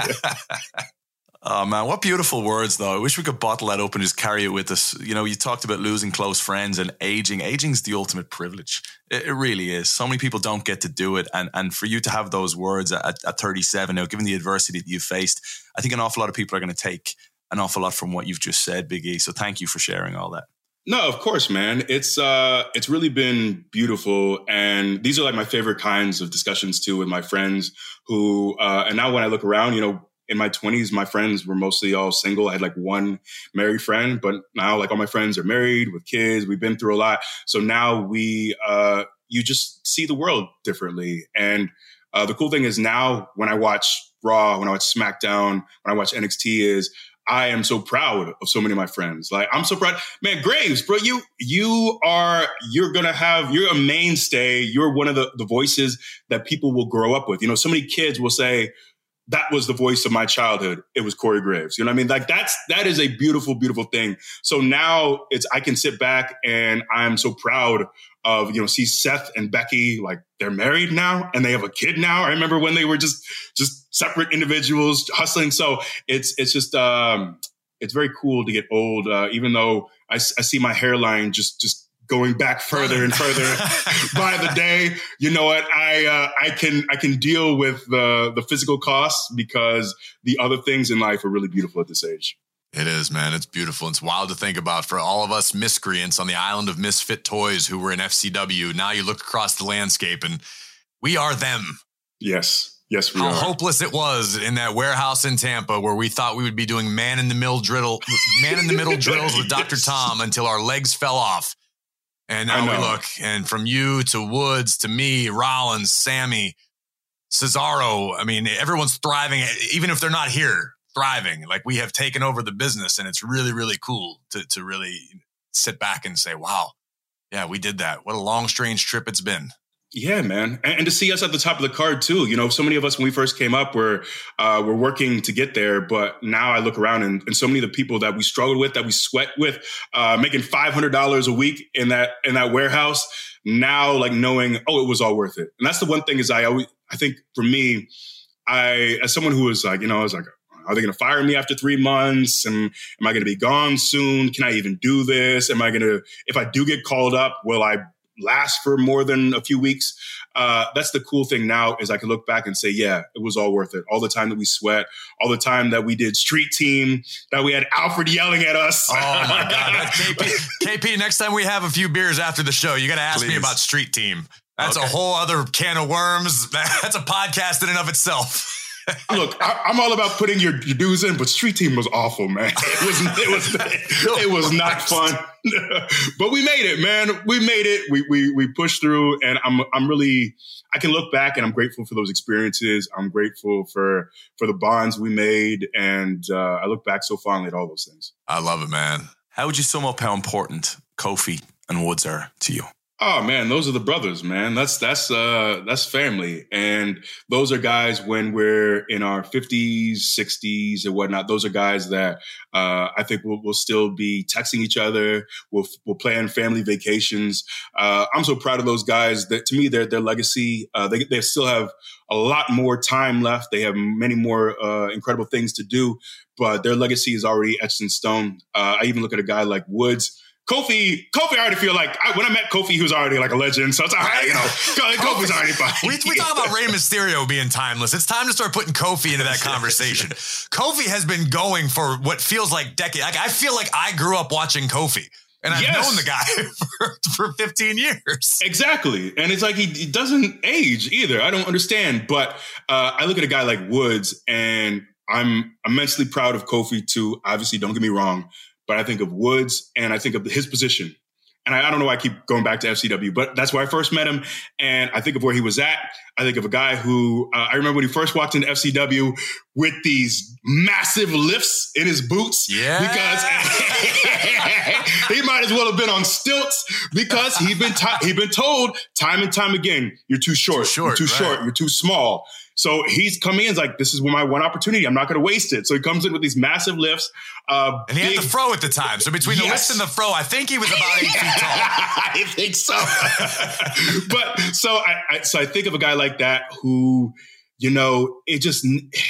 Oh, man, what beautiful words, though. I wish we could bottle that up and just carry it with us. You know, you talked about losing close friends and aging. Aging is the ultimate privilege. It, it really is. So many people don't get to do it. And and for you to have those words at, at thirty-seven, now, given the adversity that you've faced, I think an awful lot of people are going to take an awful lot from what you've just said, Big E. So thank you for sharing all that. No, of course, man. It's uh, it's really been beautiful. And these are like my favorite kinds of discussions, too, with my friends who, uh, and now when I look around, you know, in my twenties, my friends were mostly all single. I had like one married friend, but now like all my friends are married with kids. We've been through a lot. So now we, uh, you just see the world differently. And uh, the cool thing is now when I watch Raw, when I watch SmackDown, when I watch N X T is I am so proud of so many of my friends. Like, I'm so proud, man. Graves, bro, you, you are, you're going to have, you're a mainstay. You're one of the, the voices that people will grow up with. You know, so many kids will say, that was the voice of my childhood. It was Corey Graves. You know what I mean? Like that's, that is a beautiful, beautiful thing. So now it's, I can sit back and I'm so proud of, you know, see Seth and Becky, like they're married now and they have a kid now. I remember when they were just, just separate individuals hustling. So it's, it's just, um, it's very cool to get old. Uh, even though I, I see my hairline just, just, going back further and further by the day, you know what? I uh, I can I can deal with the the physical costs because the other things in life are really beautiful at this age. It is, man. It's beautiful. It's wild to think about for all of us miscreants on the island of misfit toys who were in F C W. Now you look across the landscape and we are them. Yes. Yes, we How are. How hopeless it was in that warehouse in Tampa where we thought we would be doing man in the middle drill, man in the middle drills with Doctor Yes. Tom until our legs fell off. And now we look, and from you to Woods to me, Rollins, Sammy, Cesaro. I mean, everyone's thriving, even if they're not here, thriving. Like we have taken over the business, and it's really, really cool to to really sit back and say, "Wow, yeah, we did that. What a long, strange trip it's been." Yeah, man. And, and to see us at the top of the card too. You know, so many of us when we first came up were uh, were working to get there. But now I look around and, and so many of the people that we struggled with, that we sweat with, uh, making five hundred dollars a week in that in that warehouse, now like knowing, oh, it was all worth it. And that's the one thing is I always I think for me, I as someone who was like, you know, I was like, are they going to fire me after three months? And am I going to be gone soon? Can I even do this? Am I going to, if I do get called up, will I last for more than a few weeks? Uh, that's the cool thing now is I can look back and say, yeah, it was all worth it. All the time that we sweat, all the time that we did street team, that we had Alfred yelling at us. Oh my God. K P, K P, next time we have a few beers after the show, you got to ask Please. me about street team. That's Okay. a whole other can of worms. That's a podcast in and of itself. Look, I, I'm all about putting your, your dues in, but Street Team was awful, man. It was it was it was not fun. But we made it, man. We made it. We we we pushed through, and I'm I'm really I can look back and I'm grateful for those experiences. I'm grateful for for the bonds we made, and uh, I look back so fondly at all those things. I love it, man. How would you sum up how important Kofi and Woods are to you? Oh man, those are the brothers, man. That's that's uh that's family. And those are guys when we're in our fifties, sixties and whatnot. Those are guys that uh I think we'll, we'll still be texting each other. We'll we'll plan family vacations. Uh I'm so proud of those guys that to me their their legacy, uh they they still have a lot more time left. They have many more uh incredible things to do, but their legacy is already etched in stone. Uh I even look at a guy like Woods. Kofi, Kofi, I already feel like I, when I met Kofi, he was already like a legend. So it's all right, you know, Kofi's already fine. We, we talk about Rey Mysterio being timeless. It's time to start putting Kofi into that conversation. Kofi has been going for what feels like decades. Like, I feel like I grew up watching Kofi. And I've yes. known the guy for, for fifteen years. Exactly. And it's like he, he doesn't age either. I don't understand. But uh, I look at a guy like Woods, and I'm immensely proud of Kofi too. Obviously, don't get me wrong. But I think of Woods and I think of his position. And I, I don't know why I keep going back to F C W, but that's where I first met him. And I think of where he was at. I think of a guy who, uh, I remember when he first walked into F C W with these massive lifts in his boots. Yeah. Because he might as well have been on stilts because he'd been, t- he'd been told time and time again, you're too short, too short, you're too right. short, you're too small. So he's coming in like, this is my one opportunity. I'm not going to waste it. So he comes in with these massive lifts. Uh, and he big, had the fro at the time. So between yes. the lifts and the fro, I think he was about eight feet tall. I think so. But so I, I, so I think of a guy like that who, you know, it just,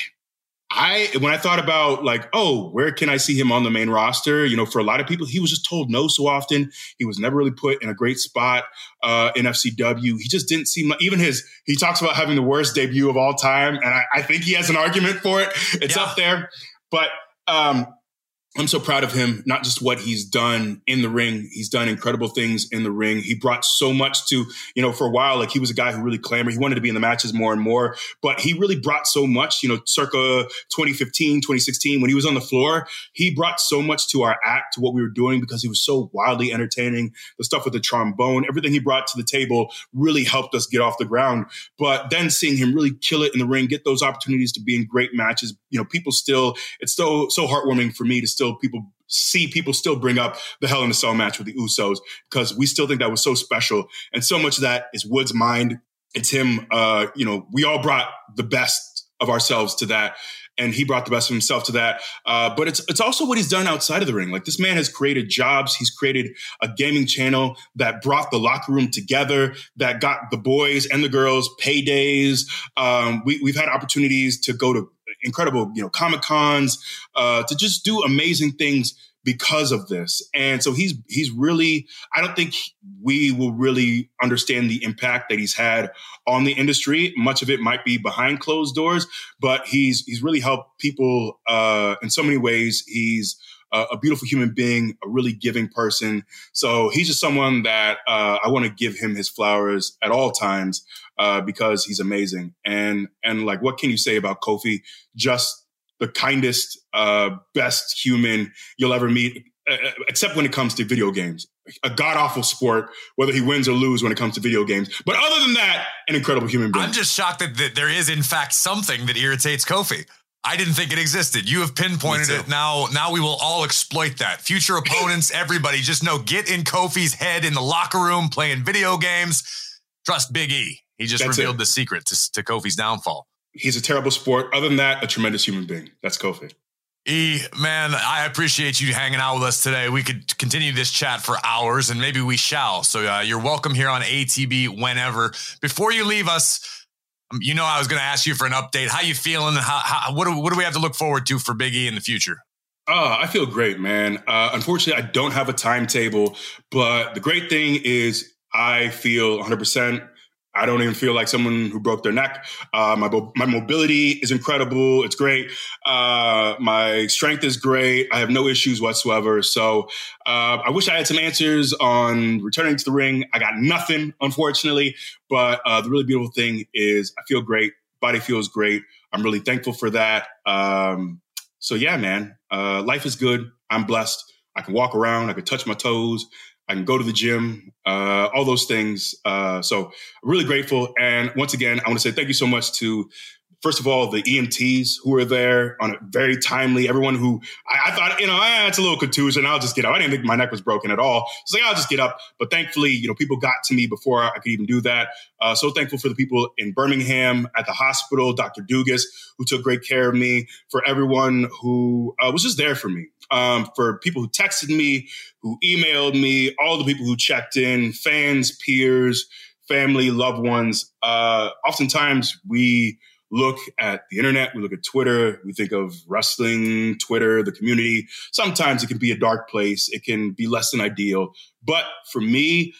I, when I thought about like, oh, where can I see him on the main roster? You know, for a lot of people, he was just told no so often. He was never really put in a great spot uh, in F C W. He just didn't seem like, even his, he talks about having the worst debut of all time. And I, I think he has an argument for it. It's yeah. up there. But um, I'm so proud of him, not just what he's done in the ring. He's done incredible things in the ring. He brought so much to, you know, for a while, like he was a guy who really clamored. He wanted to be in the matches more and more, but he really brought so much, you know, circa twenty fifteen, twenty sixteen, when he was on the floor, he brought so much to our act, to what we were doing, because he was so wildly entertaining. The stuff with the trombone, everything he brought to the table really helped us get off the ground. But then seeing him really kill it in the ring, get those opportunities to be in great matches, you know, people still, it's so, so heartwarming for me to still people see people still bring up the Hell in a Cell match with the Usos, because we still think that was so special. And so much of that is Woods' mind. It's him. Uh, you know, we all brought the best of ourselves to that, and he brought the best of himself to that. Uh, but it's it's also what he's done outside of the ring. Like, this man has created jobs. He's created a gaming channel that brought the locker room together, that got the boys and the girls paydays. Um, we, we've had opportunities to go to incredible, you know, Comic Cons, uh, to just do amazing things because of this. And so he's, he's really, I don't think we will really understand the impact that he's had on the industry. Much of it might be behind closed doors, but he's, he's really helped people, uh, in so many ways. He's uh, a beautiful human being, a really giving person. So he's just someone that, uh, I want to give him his flowers at all times, uh, because he's amazing. And, and like, what can you say about Kofi? Just the kindest, uh, best human you'll ever meet, uh, except when it comes to video games. A god-awful sport, whether he wins or lose when it comes to video games. But other than that, an incredible human being. I'm just shocked that, that there is, in fact, something that irritates Kofi. I didn't think it existed. You have pinpointed it. Now, now we will all exploit that. Future opponents, everybody, just know, get in Kofi's head in the locker room playing video games. Trust Big E. He just That's revealed it. the secret to, to Kofi's downfall. He's a terrible sport. Other than that, a tremendous human being. That's Kofi. E, man, I appreciate you hanging out with us today. We could continue this chat for hours, and maybe we shall. So uh, you're welcome here on A T B whenever. Before you leave us, you know I was going to ask you for an update. How you feeling? How, how, what, do, what do we have to look forward to for Big E in the future? Oh, I feel great, man. Uh, unfortunately, I don't have a timetable, but the great thing is I feel one hundred percent. I don't even feel like someone who broke their neck. Uh, my my mobility is incredible. It's great. Uh, my strength is great. I have no issues whatsoever. So uh, I wish I had some answers on returning to the ring. I got nothing, unfortunately. But uh, the really beautiful thing is I feel great. Body feels great. I'm really thankful for that. Um, so yeah, man, uh, life is good. I'm blessed. I can walk around. I can touch my toes. I can go to the gym, uh, all those things. Uh, so I'm really grateful. And once again, I want to say thank you so much to, first of all, the E M Ts who were there on a very timely, everyone who I, I thought, you know, eh, it's a little contusion. I'll just get up. I didn't think my neck was broken at all. It's like, I'll just get up. But thankfully, you know, people got to me before I could even do that. Uh, so thankful for the people in Birmingham at the hospital, Doctor Dugas, who took great care of me, for everyone who uh, was just there for me. Um, for people who texted me, who emailed me, all the people who checked in, fans, peers, family, loved ones. Uh, oftentimes we look at the internet, we look at Twitter, we think of wrestling, Twitter, the community. Sometimes it can be a dark place. It can be less than ideal. But for me,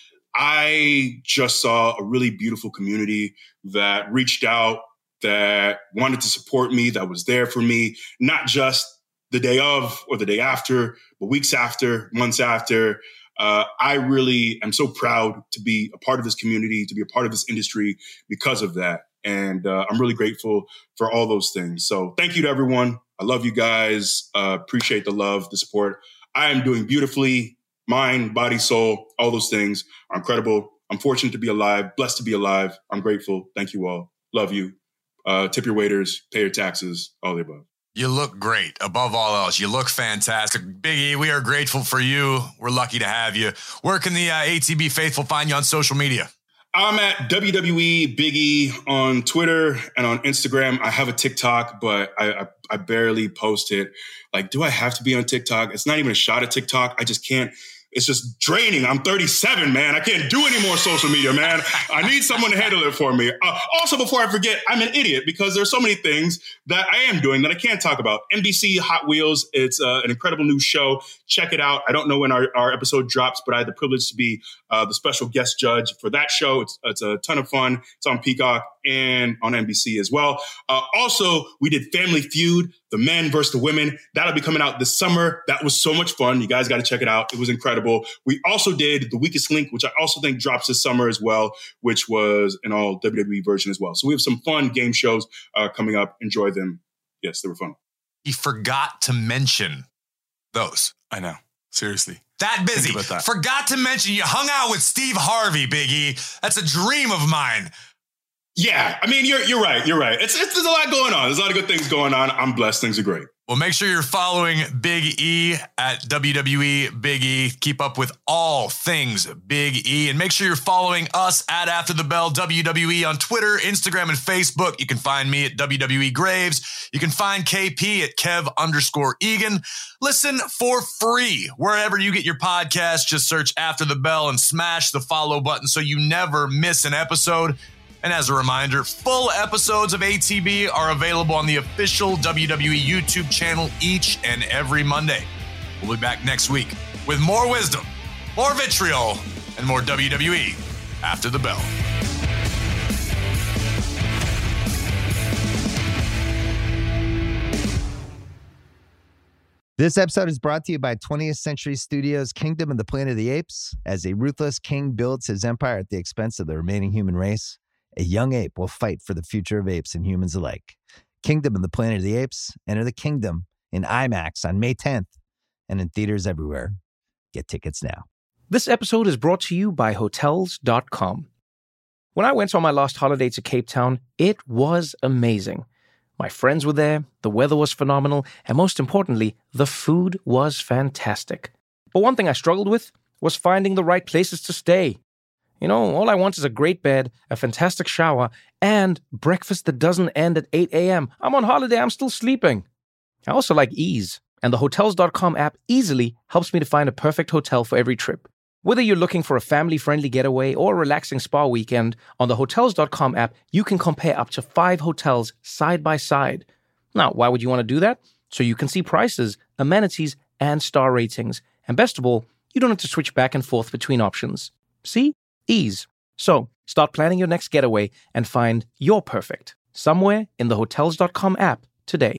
I just saw a really beautiful community that reached out, that wanted to support me, that was there for me, not just the day of or the day after, but weeks after, months after. Uh, I really am so proud to be a part of this community, to be a part of this industry because of that. And uh, I'm really grateful for all those things. So thank you to everyone. I love you guys. Uh, appreciate the love, the support. I am doing beautifully. Mind, body, soul, all those things are incredible. I'm fortunate to be alive, blessed to be alive. I'm grateful. Thank you all. Love you. Uh, tip your waiters, pay your taxes, all the above. You look great. Above all else, you look fantastic. Big E, we are grateful for you. We're lucky to have you. Where can the uh, A T B faithful find you on social media? I'm at W W E Big E on Twitter and on Instagram. I have a TikTok, but I, I, I barely post it. Like, do I have to be on TikTok? It's not even a shot at TikTok. I just can't. It's just draining. I'm thirty-seven, man. I can't do any more social media, man. I need someone to handle it for me. Uh, also, before I forget, I'm an idiot because there's so many things that I am doing that I can't talk about. N B C Hot Wheels. It's uh, an incredible new show. Check it out. I don't know when our, our episode drops, but I had the privilege to be uh, the special guest judge for that show. It's, it's a ton of fun. It's on Peacock and on N B C as well. Uh, also, we did Family Feud, the men versus the women. That'll be coming out this summer. That was so much fun. You guys got to check it out. It was incredible. We also did The Weakest Link, which I also think drops this summer as well, which was an all W W E version as well. So we have some fun game shows uh, coming up. Enjoy them. Yes, they were fun. He forgot to mention those. I know. Seriously. That busy. Think about that. Forgot to mention you hung out with Steve Harvey, Big E. That's a dream of mine. Yeah, I mean, you're you're right. You're right. It's, it's there's a lot going on. There's a lot of good things going on. I'm blessed. Things are great. Well, make sure you're following Big E at W W E Big E. Keep up with all things Big E. And make sure you're following us at After the Bell W W E on Twitter, Instagram, and Facebook. You can find me at W W E Graves. You can find K P at Kev underscore Egan. Listen for free wherever you get your podcast. Just search After the Bell and smash the follow button so you never miss an episode. And as a reminder, full episodes of A T B are available on the official W W E YouTube channel each and every Monday. We'll be back next week with more wisdom, more vitriol, and more W W E After the Bell. This episode is brought to you by twentieth Century Studios' Kingdom of the Planet of the Apes. As a ruthless king builds his empire at the expense of the remaining human race, a young ape will fight for the future of apes and humans alike. Kingdom of the Planet of the Apes. Enter the kingdom in IMAX on May tenth and in theaters everywhere. Get tickets now. This episode is brought to you by Hotels dot com. When I went on my last holiday to Cape Town, it was amazing. My friends were there, the weather was phenomenal, and most importantly, the food was fantastic. But one thing I struggled with was finding the right places to stay. You know, all I want is a great bed, a fantastic shower, and breakfast that doesn't end at eight a.m. I'm on holiday, I'm still sleeping. I also like ease, and the Hotels dot com app easily helps me to find a perfect hotel for every trip. Whether you're looking for a family-friendly getaway or a relaxing spa weekend, on the Hotels dot com app, you can compare up to five hotels side by side. Now, why would you want to do that? So you can see prices, amenities, and star ratings. And best of all, you don't have to switch back and forth between options. See? Ease. So, start planning your next getaway and find your perfect somewhere in the Hotels dot com app today.